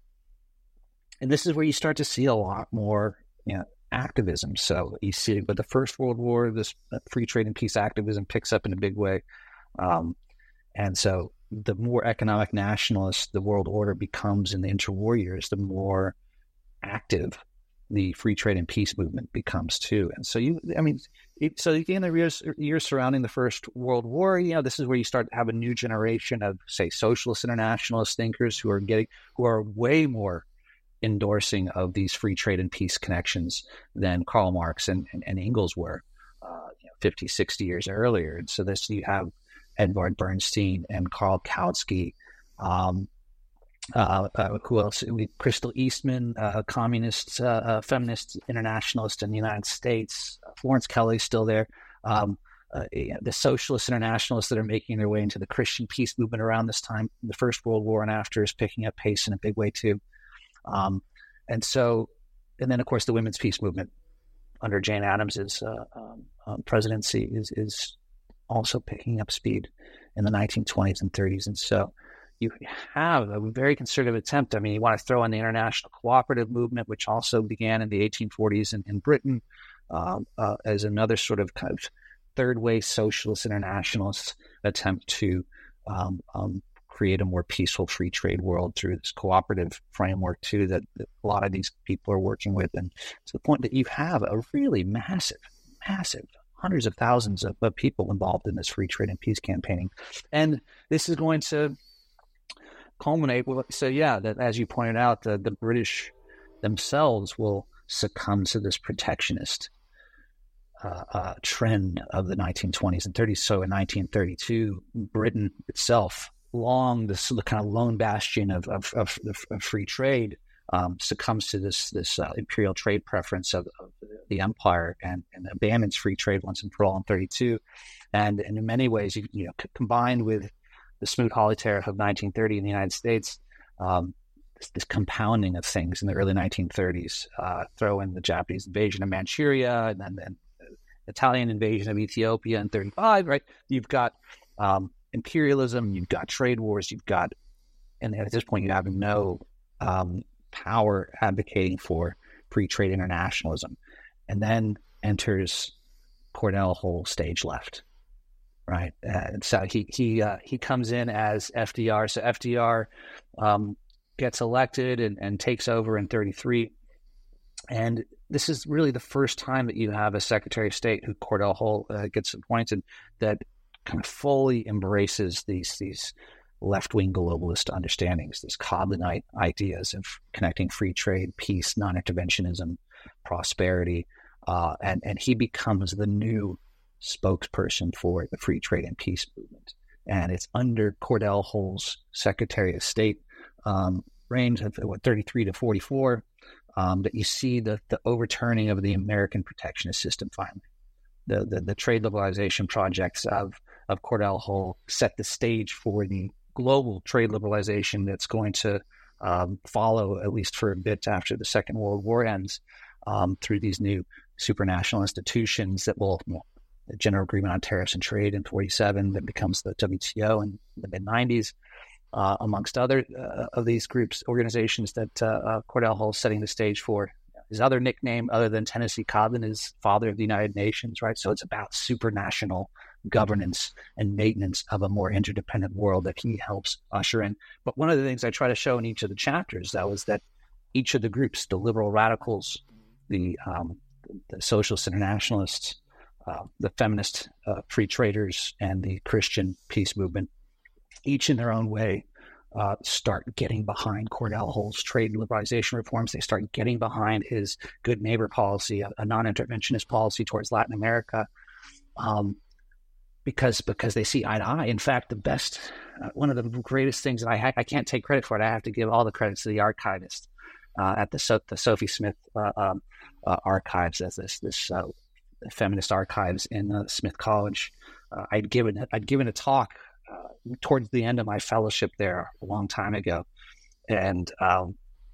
and this is where you start to see a lot more you know, activism. So you see with the First World War, this free trade and peace activism picks up in a big way, um, and so the more economic nationalist the world order becomes in the interwar years, the more active the free trade and peace movement becomes too. And so you, I mean, it, so in the years, years surrounding the First World War, you know, this is where you start to have a new generation of, say, socialist internationalist thinkers who are getting, who are way more endorsing of these free trade and peace connections than Karl Marx and, and, and Engels were, uh, you know, fifty, sixty years earlier. And so this, you have Edvard Bernstein and Karl Kautsky, um, Uh, uh, who else? We, Crystal Eastman, uh, a communist, uh, uh, feminist internationalist in the United States. Uh, Florence Kelly's still there. Um, uh, you know, the socialist internationalists that are making their way into the Christian peace movement around this time, the First World War and after, is picking up pace in a big way too. Um, and so, and then of course the women's peace movement under Jane Addams's uh, um, um, presidency is is also picking up speed in the nineteen twenties and thirties. And so you have a very concerted attempt. I mean, you want to throw in the international cooperative movement, which also began in the eighteen forties in, in Britain, um, uh, as another sort of kind of third way socialist internationalist attempt to um, um, create a more peaceful free trade world through this cooperative framework too that, that a lot of these people are working with. And to the point that you have a really massive, massive hundreds of thousands of, of people involved in this free trade and peace campaigning. And this is going to culminate with, so yeah, that as you pointed out, the, the British themselves will succumb to this protectionist uh, uh, trend of the nineteen twenties and thirties. So in nineteen thirty-two, Britain itself, long this the kind of lone bastion of of, of, of free trade, um, succumbs to this this uh, imperial trade preference of, of the empire and, and abandons free trade once and for all in thirty-two. And, and in many ways, you, you know, c- combined with the Smoot-Hawley tariff of nineteen thirty in the United States, um, this, this compounding of things in the early nineteen thirties, uh, throw in the Japanese invasion of Manchuria and then the Italian invasion of Ethiopia in thirty-five, right? You've got um, imperialism, you've got trade wars, you've got, and at this point you have no um, power advocating for free trade internationalism. And then enters Cordell Hull stage left. Right, and so he he uh, he comes in as F D R. So F D R um, gets elected and, and takes over in thirty-three, and this is really the first time that you have a Secretary of State who Cordell Hull uh, gets appointed that kind of fully embraces these these left-wing globalist understandings, these Cobdenite ideas of connecting free trade, peace, non-interventionism, prosperity, uh, and and he becomes the new spokesperson for the free trade and peace movement. And it's under Cordell Hull's Secretary of State um, reign of what, thirty-three to forty-four, um, that you see the, the overturning of the American protectionist system finally. The, the, the trade liberalization projects of, of Cordell Hull set the stage for the global trade liberalization that's going to um, follow, at least for a bit after the Second World War ends, um, through these new supranational institutions that will, well, the General Agreement on Tariffs and Trade in forty-seven that becomes the W T O in the mid nineties, uh, amongst other uh, of these groups, organizations that uh, uh, Cordell Hull is setting the stage for. His other nickname, other than Tennessee Cobden, is Father of the United Nations, right? So it's about supranational governance and maintenance of a more interdependent world that he helps usher in. But one of the things I try to show in each of the chapters, though, is that each of the groups, the liberal radicals, the, um, the socialist internationalists, Uh, the feminist uh, free traders, and the Christian peace movement, each in their own way, uh, start getting behind Cordell Hull's trade liberalization reforms. They start getting behind his good neighbor policy, a, a non-interventionist policy towards Latin America, um, because because they see eye to eye. In fact, the best, uh, one of the greatest things that I ha- I can't take credit for it. I have to give all the credits to the archivist uh, at the, so- the Sophie Smith uh, um, uh, archives, as this this. Uh, feminist archives in uh, Smith College. Uh, I'd given I'd given a talk uh, towards the end of my fellowship there a long time ago, and um,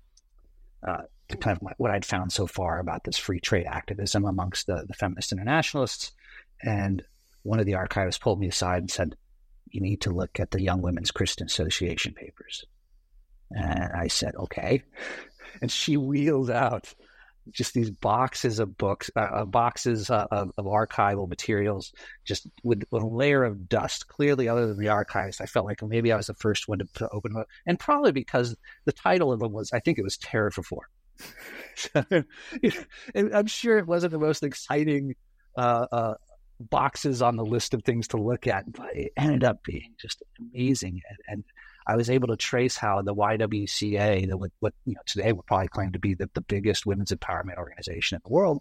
uh, kind of my, what I'd found so far about this free trade activism amongst the, the feminist internationalists. And one of the archivists pulled me aside and said, "You need to look at the Young Women's Christian Association papers." And I said, "Okay." And she wheeled out just these boxes of books, uh, boxes uh, of, of archival materials, just with, with a layer of dust. Clearly, other than the archives, I felt like maybe I was the first one to, to open them, and probably because the title of them was, I think it was Tariff Reform. So, you know, I'm sure it wasn't the most exciting uh, uh, boxes on the list of things to look at, but it ended up being just amazing. And, and I was able to trace how the Y W C A, the, what, what you know today would probably claim to be the, the biggest women's empowerment organization in the world,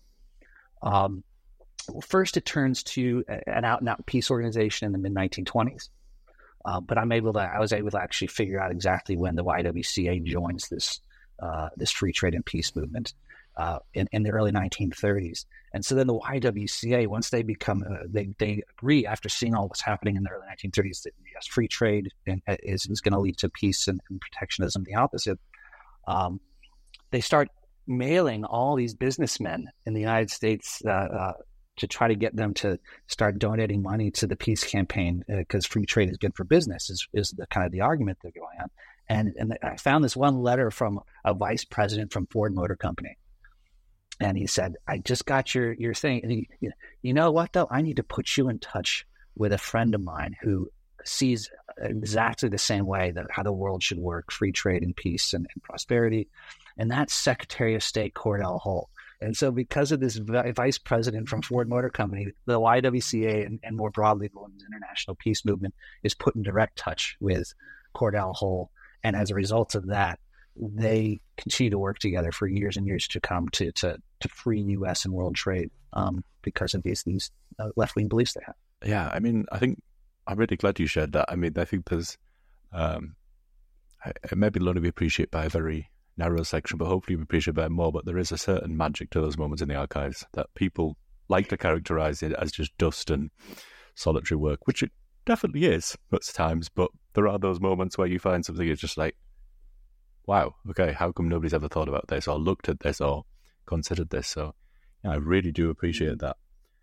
um, well, first it turns to an out-and-out peace organization in the mid nineteen twenties. Uh, but I'm able to, I was able to actually figure out exactly when the Y W C A joins this uh, this free trade and peace movement uh, in, in the early nineteen thirties. And so then the Y W C A, once they become, uh, they they agree after seeing all what's happening in the early nineteen thirties that yes, free trade is, is going to lead to peace and, and protectionism, the opposite. Um, they start mailing all these businessmen in the United States uh, uh, to try to get them to start donating money to the peace campaign because uh, free trade is good for business is, is the kind of the argument they're going on. And, and I found this one letter from a vice president from Ford Motor Company. And he said, "I just got your, your thing. And he, you know what, though? I need to put you in touch with a friend of mine who sees exactly the same way that how the world should work, free trade and peace and, and prosperity. And that's Secretary of State Cordell Hull." And so because of this vice president from Ford Motor Company, the Y W C A and, and more broadly the Women's International Peace Movement is put in direct touch with Cordell Hull. And as a result of that, they continue to work together for years and years to come to to, to free U S and world trade um, because of these these uh, left wing beliefs they have. Yeah, I mean, I think I'm really glad you shared that. I mean, I think there's um, it may be only appreciated by a very narrow section, but hopefully we appreciate it more. But there is a certain magic to those moments in the archives that people like to characterize it as just dust and solitary work, which it definitely is at times. But there are those moments where you find something that's just like, wow, okay, how come nobody's ever thought about this or looked at this or considered this? So yeah, I really do appreciate that.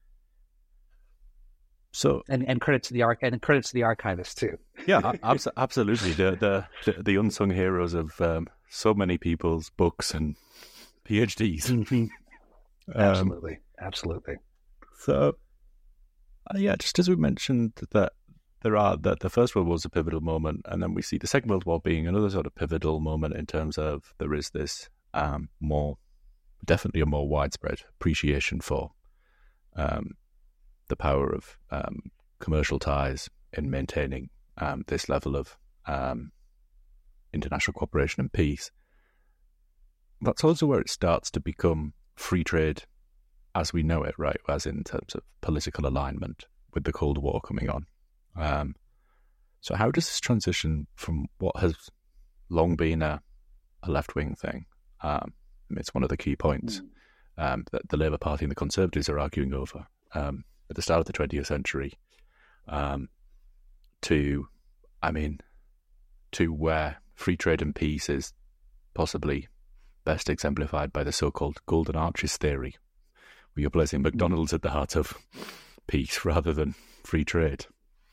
So and and credit to the arch and credit to the archivists too. Yeah, abs- absolutely. The, the the the unsung heroes of um, so many people's books and PhDs. Mm-hmm. Absolutely, um, absolutely. So, uh, yeah, just as we mentioned that there are that the First World War was a pivotal moment, and then we see the Second World War being another sort of pivotal moment in terms of there is this um, more, definitely a more widespread appreciation for um, the power of um, commercial ties in maintaining um, this level of um, international cooperation and peace. That's also where it starts to become free trade as we know it, right? As in terms of political alignment with the Cold War coming on. Um, so how does this transition from what has long been a, a left-wing thing? Um, it's one of the key points um, that the Labour Party and the Conservatives are arguing over um, at the start of the twentieth century um, to, I mean, to where free trade and peace is possibly best exemplified by the so-called Golden Arches theory, where you're placing McDonald's at the heart of peace rather than free trade.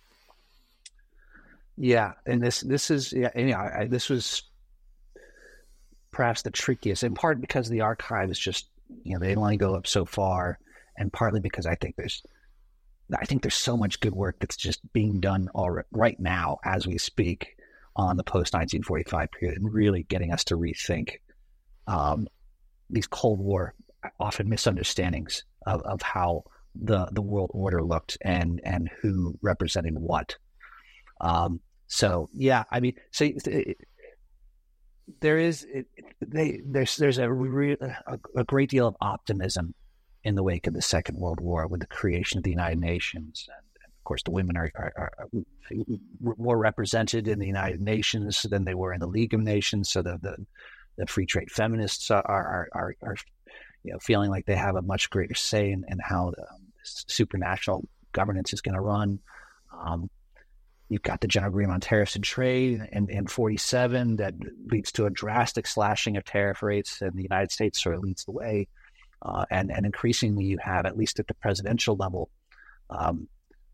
Yeah, and this this is yeah, and yeah I, this was perhaps the trickiest, in part because the archive is just, you know, they only go up so far, and partly because I think there's I think there's so much good work that's just being done all right now as we speak on the post nineteen forty-five period, and really getting us to rethink um, these Cold War often misunderstandings of, of how the the world order looked and and who represented what. Um, so yeah, I mean, so it, there is it, they there's there's a, re, a a great deal of optimism in the wake of the Second World War with the creation of the United Nations, and, and of course the women are, are, are more represented in the United Nations than they were in the League of Nations. So the the, the free trade feminists are are, are are you know feeling like they have a much greater say in, in how the um, supranational governance is going to run. Um, You've got the General Agreement on Tariffs and Trade in, in forty-seven that leads to a drastic slashing of tariff rates, and the United States sort of leads the way. Uh, and, and increasingly you have, at least at the presidential level, um,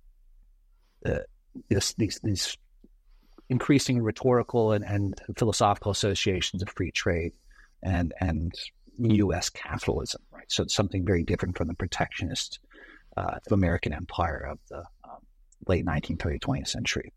uh, this, these, these increasing rhetorical and, and philosophical associations of free trade and, and U S capitalism, right? So it's something very different from the protectionist uh, American empire of the um, late nineteenth, early twentieth century.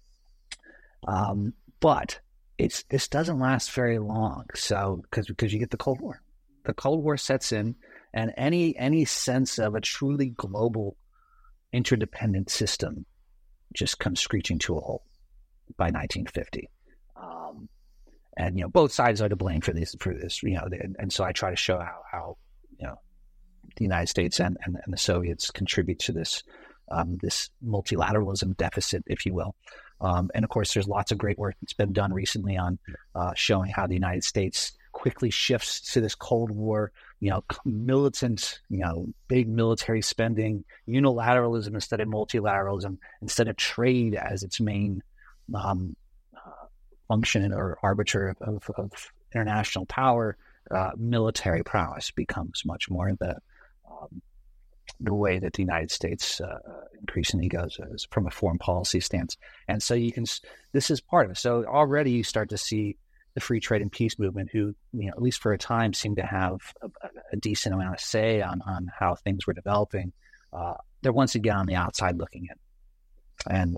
Um, but it's this doesn't last very long. So because because you get the Cold War, the Cold War sets in, and any any sense of a truly global interdependent system just comes screeching to a halt by nineteen fifty. Um, and you know both sides are to blame for this for this. You know, and, and so I try to show how how you know the United States and and, and the Soviets contribute to this. Um, this multilateralism deficit, if you will. Um, and of course, there's lots of great work that's been done recently on uh, showing how the United States quickly shifts to this Cold War, you know, militant, you know, big military spending, unilateralism instead of multilateralism, instead of trade as its main um, uh, function or arbiter of, of, of international power. Uh, military prowess becomes much more the um, the way that the United States uh, increasingly goes uh, from a foreign policy stance. And so you can, this is part of it. So already you start to see the free trade and peace movement who, you know, at least for a time seemed to have a, a decent amount of say on, on how things were developing. Uh, they're once again on the outside looking in. And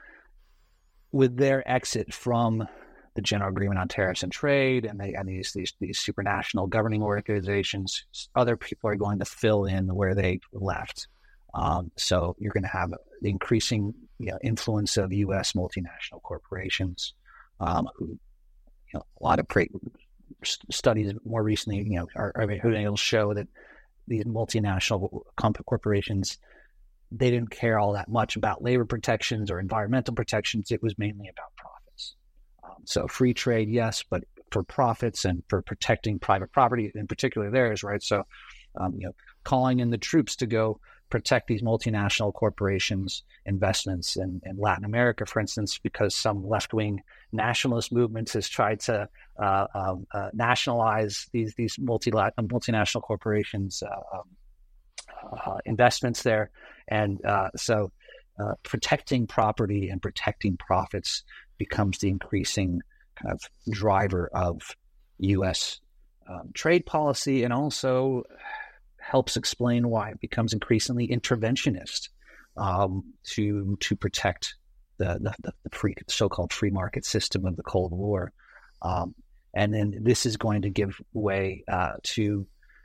with their exit from the General Agreement on Tariffs and Trade, and they and these these these supranational governing organizations, other people are going to fill in where they left. Um, so you're going to have the increasing you know, influence of U S multinational corporations, um, who you know, a lot of pre- studies more recently, you know, are, are able to show that these multinational comp- corporations, they didn't care all that much about labor protections or environmental protections. It was mainly about profits. Um, so free trade, yes, but for profits and for protecting private property, in particular theirs, right? So, um, you know, calling in the troops to go protect these multinational corporations' investments in, in Latin America, for instance, because some left-wing nationalist movements has tried to uh, um, uh, nationalize these these multi multinational corporations' uh, um, uh, investments there, and uh, so uh, protecting property and protecting profits becomes the increasing kind of driver of U S um, trade policy, and also helps explain why it becomes increasingly interventionist um, to to protect the the, the free, so-called free market system of the Cold War, um, and then this is going to give way uh, to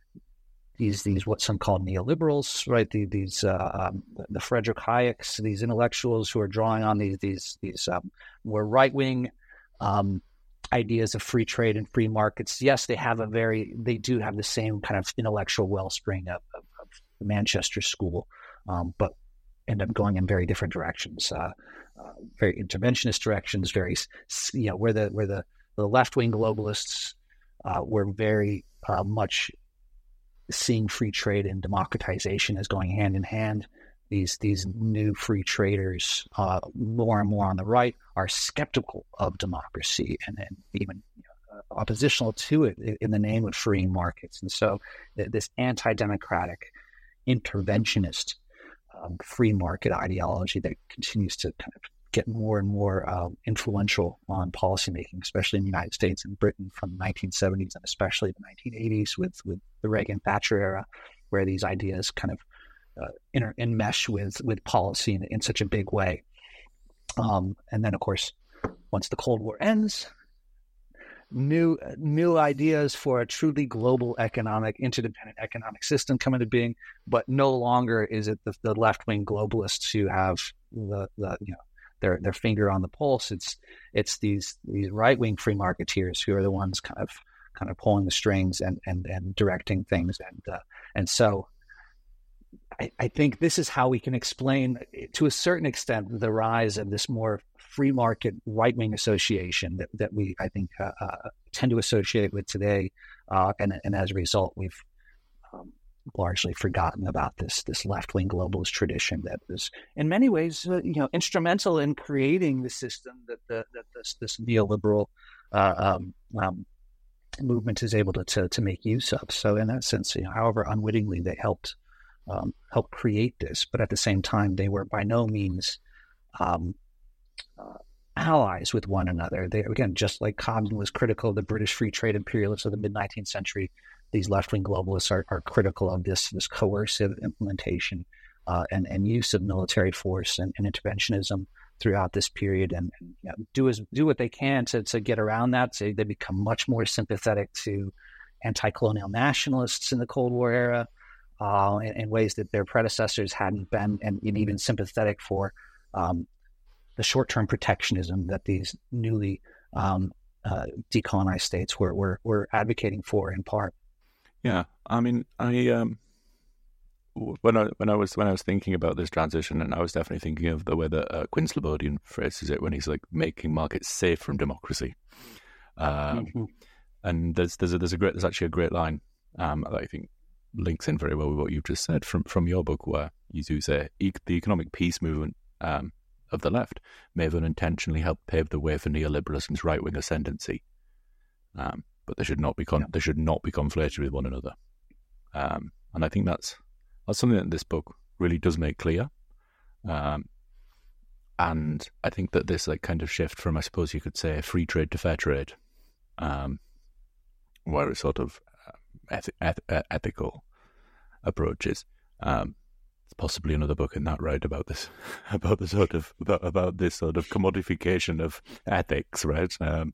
these these what some call neoliberals, right? The, these uh, um, the Friedrich Hayeks, these intellectuals who are drawing on these these these um, more right wing um, ideas of free trade and free markets. Yes, they have a very, they do have the same kind of intellectual wellspring of, of, of the Manchester School, um, but end up going in very different directions, uh, uh, very interventionist directions. Very, you know, where the where the, the left wing globalists uh, were very uh, much seeing free trade and democratization as going hand in hand. These these new free traders, uh, more and more on the right, are skeptical of democracy and, and even you know, uh, oppositional to it in the name of freeing markets. And so th- this anti-democratic, interventionist, um, free market ideology that continues to kind of get more and more uh, influential on policymaking, especially in the United States and Britain from the nineteen seventies and especially the nineteen eighties with, with the Reagan-Thatcher era, where these ideas kind of Uh, inter- enmesh with with policy in, in such a big way. Um, and then, of course, once the Cold War ends, new new ideas for a truly global economic, interdependent economic system come into being. But no longer is it the, the left-wing globalists who have the, the you know their their finger on the pulse. It's it's these these right-wing free marketeers who are the ones kind of kind of pulling the strings and and and directing things. And uh, and so. I, I think this is how we can explain, to a certain extent, the rise of this more free market right-wing association that, that we, I think, uh, uh, tend to associate with today. Uh, and, and as a result, we've um, largely forgotten about this this left-wing globalist tradition that was, in many ways, uh, you know, instrumental in creating the system that the, that this, this neoliberal uh, um, um, movement is able to, to to make use of. So, in that sense, you know, however unwittingly they helped. Um, help create this, but at the same time, they were by no means um, uh, allies with one another. They, again, just like Cobden was critical of the British free trade imperialists of the mid-nineteenth century, these left-wing globalists are, are critical of this this coercive implementation uh, and, and use of military force and, and interventionism throughout this period, and, and you know, do as do what they can to to get around that. So they become much more sympathetic to anti-colonial nationalists in the Cold War era. Uh, in, in ways that their predecessors hadn't been, and, and even sympathetic for um, the short-term protectionism that these newly um, uh, decolonized states were, were were advocating for, in part. Yeah, I mean, I um, when I when I was when I was thinking about this transition, and I was definitely thinking of the way that uh, Quinn Slobodian phrases it when he's like making markets safe from democracy. Um, mm-hmm. And there's there's a, there's a great there's actually a great line um, that I think links in very well with what you've just said from, from your book, where you do say e- the economic peace movement um, of the left may have unintentionally helped pave the way for neoliberalism's right-wing ascendancy, um, but they should not be con- yeah. they should not be conflated with one another. Um, and I think that's that's something that this book really does make clear. Um, and I think that this like kind of shift from, I suppose you could say, free trade to fair trade, um, where it's sort of Eth- eth- ethical approaches. Um, it's possibly another book in that, right? About this, about the sort of about, about this sort of commodification of ethics, right? Um,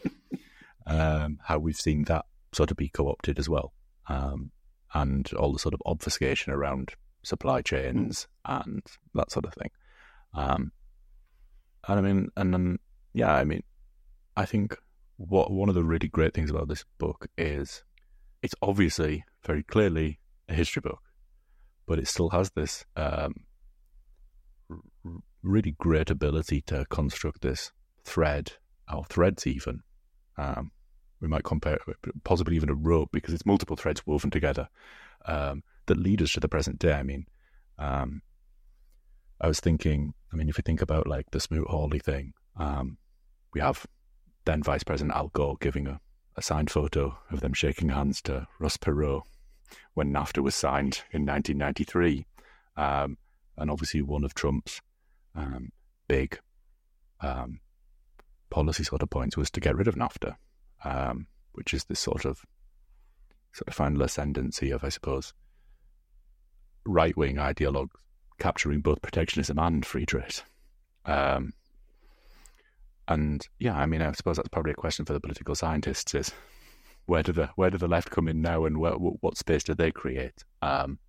um, how we've seen that sort of be co-opted as well, um, and all the sort of obfuscation around supply chains mm. and that sort of thing. Um, and I mean, and then yeah, I mean, I think what one of the really great things about this book is it's obviously very clearly a history book, but it still has this um, r- really great ability to construct this thread, or threads even. Um, we might compare it, possibly even a rope, because it's multiple threads woven together um, that lead us to the present day. I mean, um, I was thinking, I mean, if you think about like the Smoot-Hawley thing, um, we have then Vice President Al Gore giving a, a signed photo of them shaking hands to Ross Perot when NAFTA was signed in nineteen ninety-three. Um, and obviously one of Trump's um, big um, policy sort of points was to get rid of NAFTA, um, which is this sort of sort of final ascendancy of, I suppose, right-wing ideologues capturing both protectionism and free trade. Um, and yeah, I mean, I suppose that's probably a question for the political scientists: is where do the where do the left come in now, and where, what space do they create? Um,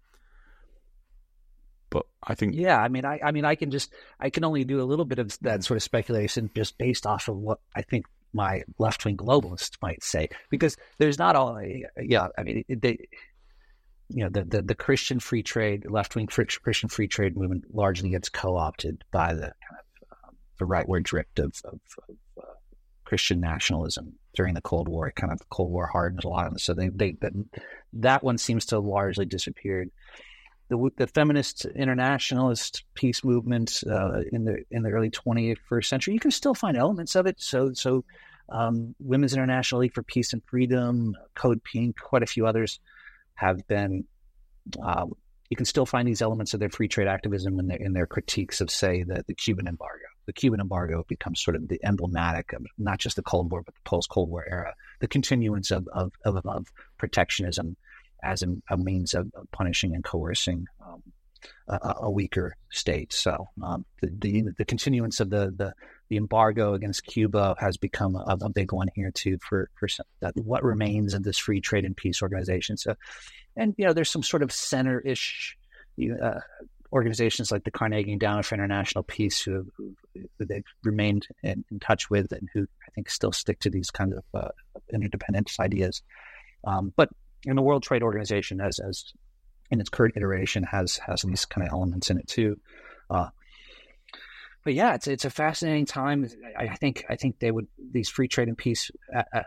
but I think, yeah, I mean, I, I mean, I can just, I can only do a little bit of that sort of speculation just based off of what I think my left-wing globalists might say, because there's not all, yeah, I mean, they, you know, the, the, the Christian free trade, left-wing Christian free trade movement largely gets co-opted by the kind of um, the rightward drift of, of, of uh, Christian nationalism during the Cold War. It kind of Cold War hardened a lot of them. So they, they that, that one seems to have largely disappeared. The, the feminist internationalist peace movement uh, in the in the early twenty-first century, you can still find elements of it. So so um, Women's International League for Peace and Freedom, Code Pink, quite a few others have been. Um, you can still find these elements of their free trade activism in their in their critiques of, say, the, the Cuban embargo. The Cuban embargo becomes sort of the emblematic of not just the Cold War, but the post-Cold War era, the continuance of of, of, of protectionism as a, a means of, of punishing and coercing um, a, a weaker state. So um, the, the the continuance of the, the the embargo against Cuba has become a, a big one here too for for some, that what remains of this free trade and peace organization. So, and you know, there's some sort of center-ish uh, organizations like the Carnegie Endowment for International Peace who, who, who they've remained in, in touch with, and who I think still stick to these kinds of uh, interdependence ideas. Um, but And the World Trade Organization, as as in its current iteration, has has these kind of elements in it too. Uh, but yeah, it's it's a fascinating time. I, I think I think they would these free trade and peace uh, uh,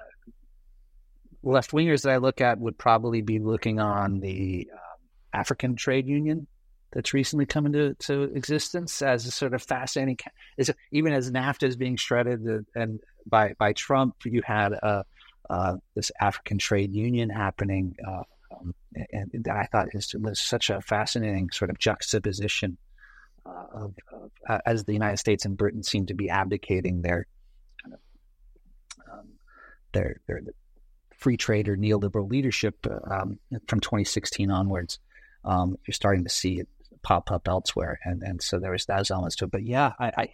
left wingers that I look at would probably be looking on the um, African Trade Union that's recently come into to existence as a sort of fascinating. Is even as NAFTA is being shredded uh, and by by Trump, you had a. Uh, this African Trade Union happening, uh, um, and, and I thought it was such a fascinating sort of juxtaposition uh, of, of uh, as the United States and Britain seem to be abdicating their kind of um, their their free trade or neoliberal leadership um, from twenty sixteen onwards. Um, you're starting to see it pop up elsewhere, and and so there was those elements to it. But yeah, I. I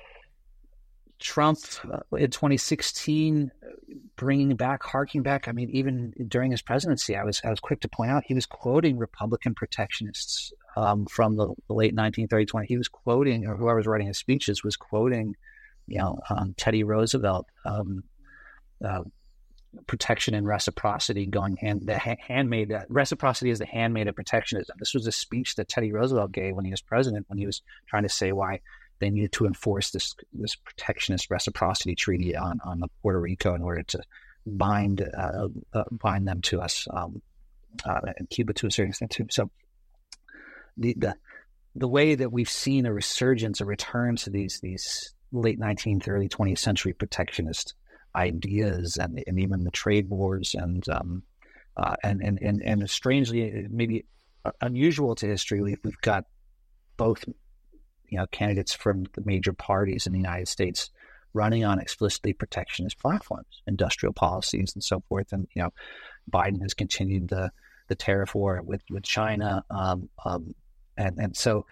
Trump uh, in twenty sixteen, bringing back, harking back. I mean, even during his presidency, I was I was quick to point out he was quoting Republican protectionists um, from the, the late nineteen thirties. He was quoting, or whoever was writing his speeches was quoting, you know, um, Teddy Roosevelt, um, uh, protection and reciprocity going hand. The ha- handmaid uh, reciprocity is the handmaid of protectionism. This was a speech that Teddy Roosevelt gave when he was president, when he was trying to say why they needed to enforce this this protectionist reciprocity treaty on, on Puerto Rico in order to bind uh, uh, bind them to us, um, uh, and Cuba to a certain extent too. So the, the the way that we've seen a resurgence, a return to these these late nineteenth, early twentieth century protectionist ideas, and and even the trade wars, and um, uh, and and and and strangely, maybe unusual to history, we've, we've got both. You know, candidates from the major parties in the United States running on explicitly protectionist platforms, industrial policies, and so forth. And you know, Biden has continued the the tariff war with with China, um, um, and and so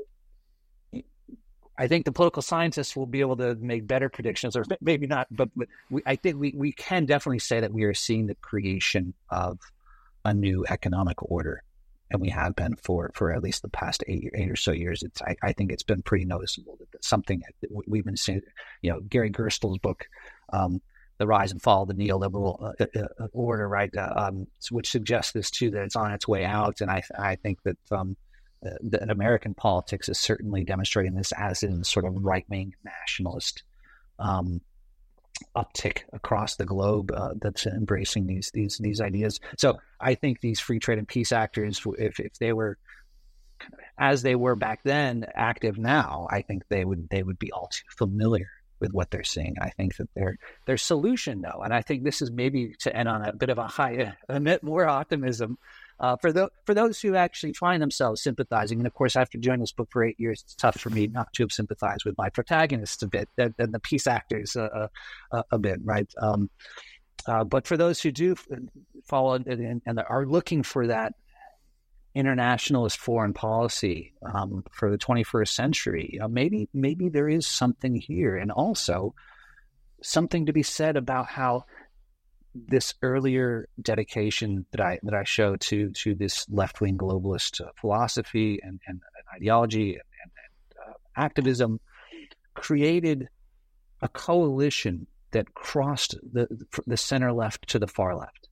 I think the political scientists will be able to make better predictions, or maybe not. But we, I think we we can definitely say that we are seeing the creation of a new economic order. And we have been for, for at least the past eight, eight or so years. It's I, I think it's been pretty noticeable that something that we've been seeing. You know, Gary Gerstl's book, um, the the rise and fall of the neoliberal uh, uh, order, right? Uh, um, which suggests this too, that it's on its way out. And I I think that um, uh, that American politics is certainly demonstrating this as in sort of right wing nationalist um, uptick across the globe uh, that's embracing these these these ideas. So I think these free trade and peace actors, if if they were as they were back then, active now, I think they would they would be all too familiar with what they're seeing. I think that their their solution, though, and I think this is maybe to end on a bit of a high, a bit more optimism uh, for the for those who actually find themselves sympathizing. And of course, after doing this book for eight years, it's tough for me not to have sympathized with my protagonists a bit and, and the peace actors uh, uh, a bit, right? Um, uh, but for those who do follow and, and are looking for that internationalist foreign policy um, for the twenty-first century, you know, maybe maybe there is something here, and also something to be said about how this earlier dedication that I that I show to to this left-wing globalist uh, philosophy and, and, and ideology and, and, and uh, activism created a coalition that crossed the the center left to the far left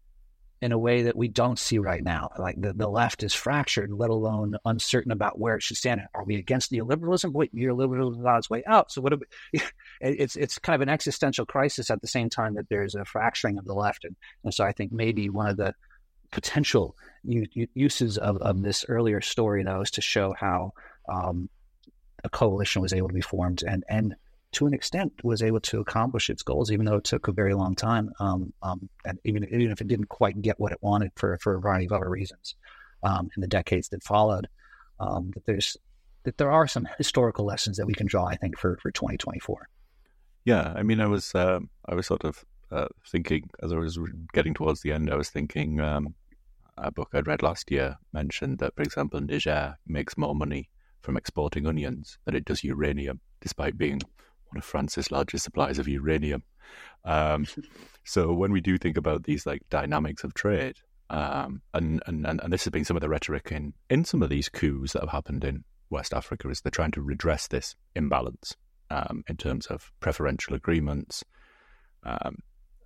in a way that we don't see right now. Like the, the left is fractured, let alone uncertain about where it should stand. Are we against neoliberalism? Wait, neoliberalism is on its way out. So what? Are we, it's it's kind of an existential crisis at the same time that there's a fracturing of the left. And, and so I think maybe one of the potential u- uses of, of this earlier story, though, is to show how um, a coalition was able to be formed and and to an extent was able to accomplish its goals, even though it took a very long time. Um, um, and even, even if it didn't quite get what it wanted for, for a variety of other reasons um, in the decades that followed, um, that there's, that there are some historical lessons that we can draw, I think, for, for twenty twenty-four. Yeah. I mean, I was, um, I was sort of uh, thinking as I was getting towards the end, I was thinking um, a book I'd read last year mentioned that, for example, Niger makes more money from exporting onions than it does uranium, despite being one of France's largest supplies of uranium. Um, so when we do think about these like dynamics of trade, um, and, and, and this has been some of the rhetoric in, in some of these coups that have happened in West Africa, is they're trying to redress this imbalance um, in terms of preferential agreements. Um,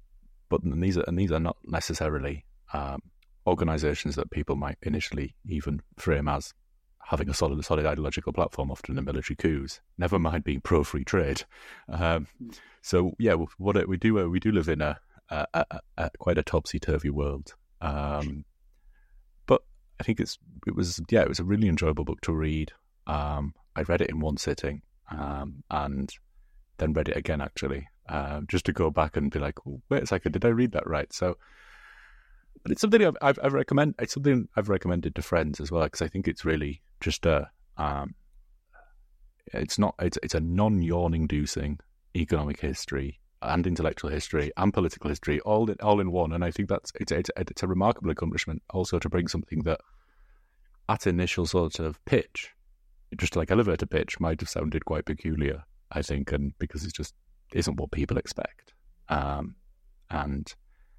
but and these are and these are not necessarily um, organizations that people might initially even frame as having a solid, solid ideological platform, often in military coups. Never mind being pro-free trade. Um, so yeah, what we do, we do live in a, a, a, a quite a topsy-turvy world. Um, but I think it's it was yeah, it was a really enjoyable book to read. Um, I read it in one sitting, um, and then read it again actually, uh, just to go back and be like, oh, wait a second, did I read that right? So. But it's something I've, I've, I've recommend. It's something I've recommended to friends as well, because I think it's really just a. Um, it's not. It's it's a non-yawn-inducing economic history and intellectual history and political history all in all in one, and I think that's it's it's it's a remarkable accomplishment. Also to bring something that, at initial sort of pitch, just like elevator pitch, might have sounded quite peculiar. I think, and because it just isn't what people expect, um, and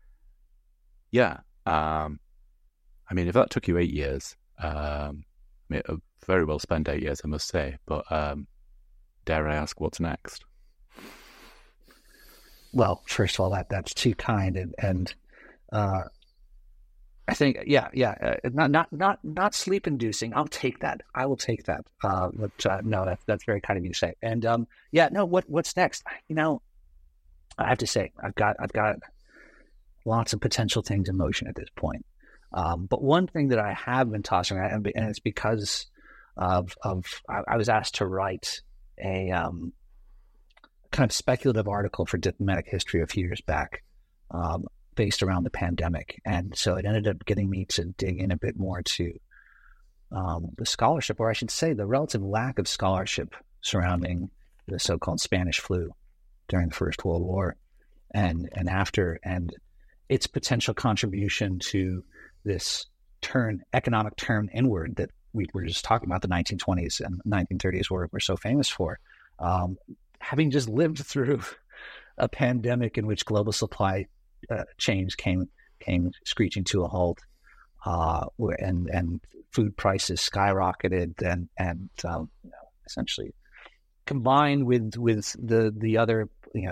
yeah. Um, I mean, if that took you eight years, um, I mean, a very well spent eight years, I must say. But um, dare I ask, what's next? Well, first of all, that that's too kind, and and uh, I think, yeah, yeah, uh, not not not not sleep inducing. I'll take that. I will take that. Uh, but uh, no, that's that's very kind of you to say. And um, yeah, no, what what's next? You know, I have to say, I've got I've got. lots of potential things in motion at this point. Um, but one thing that I have been tossing around, and it's because of, of I, I was asked to write a um, kind of speculative article for Diplomatic History a few years back um, based around the pandemic. And so it ended up getting me to dig in a bit more to um, the scholarship, or I should say the relative lack of scholarship surrounding the so-called Spanish flu during the First World War and, and after, and its potential contribution to this turn, economic turn inward that we were just talking about, the nineteen twenties and nineteen thirties were, were so famous for. Um, having just lived through a pandemic in which global supply uh, chains came came screeching to a halt, uh, and and food prices skyrocketed, and and um, you know, essentially combined with with the the other, you know, kind of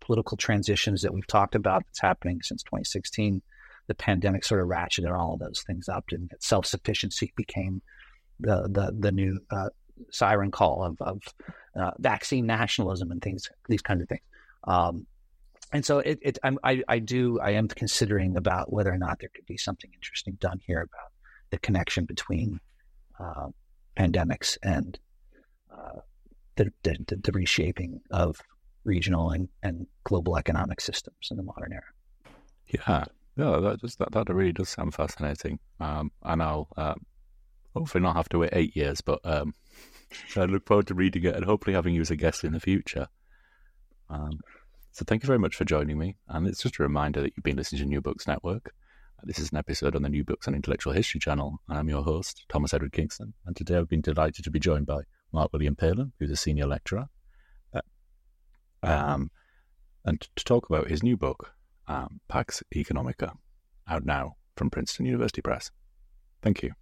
political transitions that we've talked about that's happening since twenty sixteen. The pandemic sort of ratcheted all of those things up, and self-sufficiency became the the, the new uh, siren call of, of uh, vaccine nationalism and things, these kinds of things. Um, and so it, it I'm, I, I do, I am considering about whether or not there could be something interesting done here about the connection between uh, pandemics and uh, the, the, the reshaping of regional and, and global economic systems in the modern era. Yeah, yeah, that just that, that really does sound fascinating. Um, and I'll um, hopefully not have to wait eight years, but um, I look forward to reading it and hopefully having you as a guest in the future. Um, so thank you very much for joining me. And it's just a reminder that you've been listening to New Books Network. This is an episode on the New Books and Intellectual History channel, and I'm your host, Thomas Edward Kingston. And today I've been delighted to be joined by Mark William Palin, who's a senior lecturer, uh, um, and to talk about his new book, um, Pax Economica, out now from Princeton University Press. Thank you.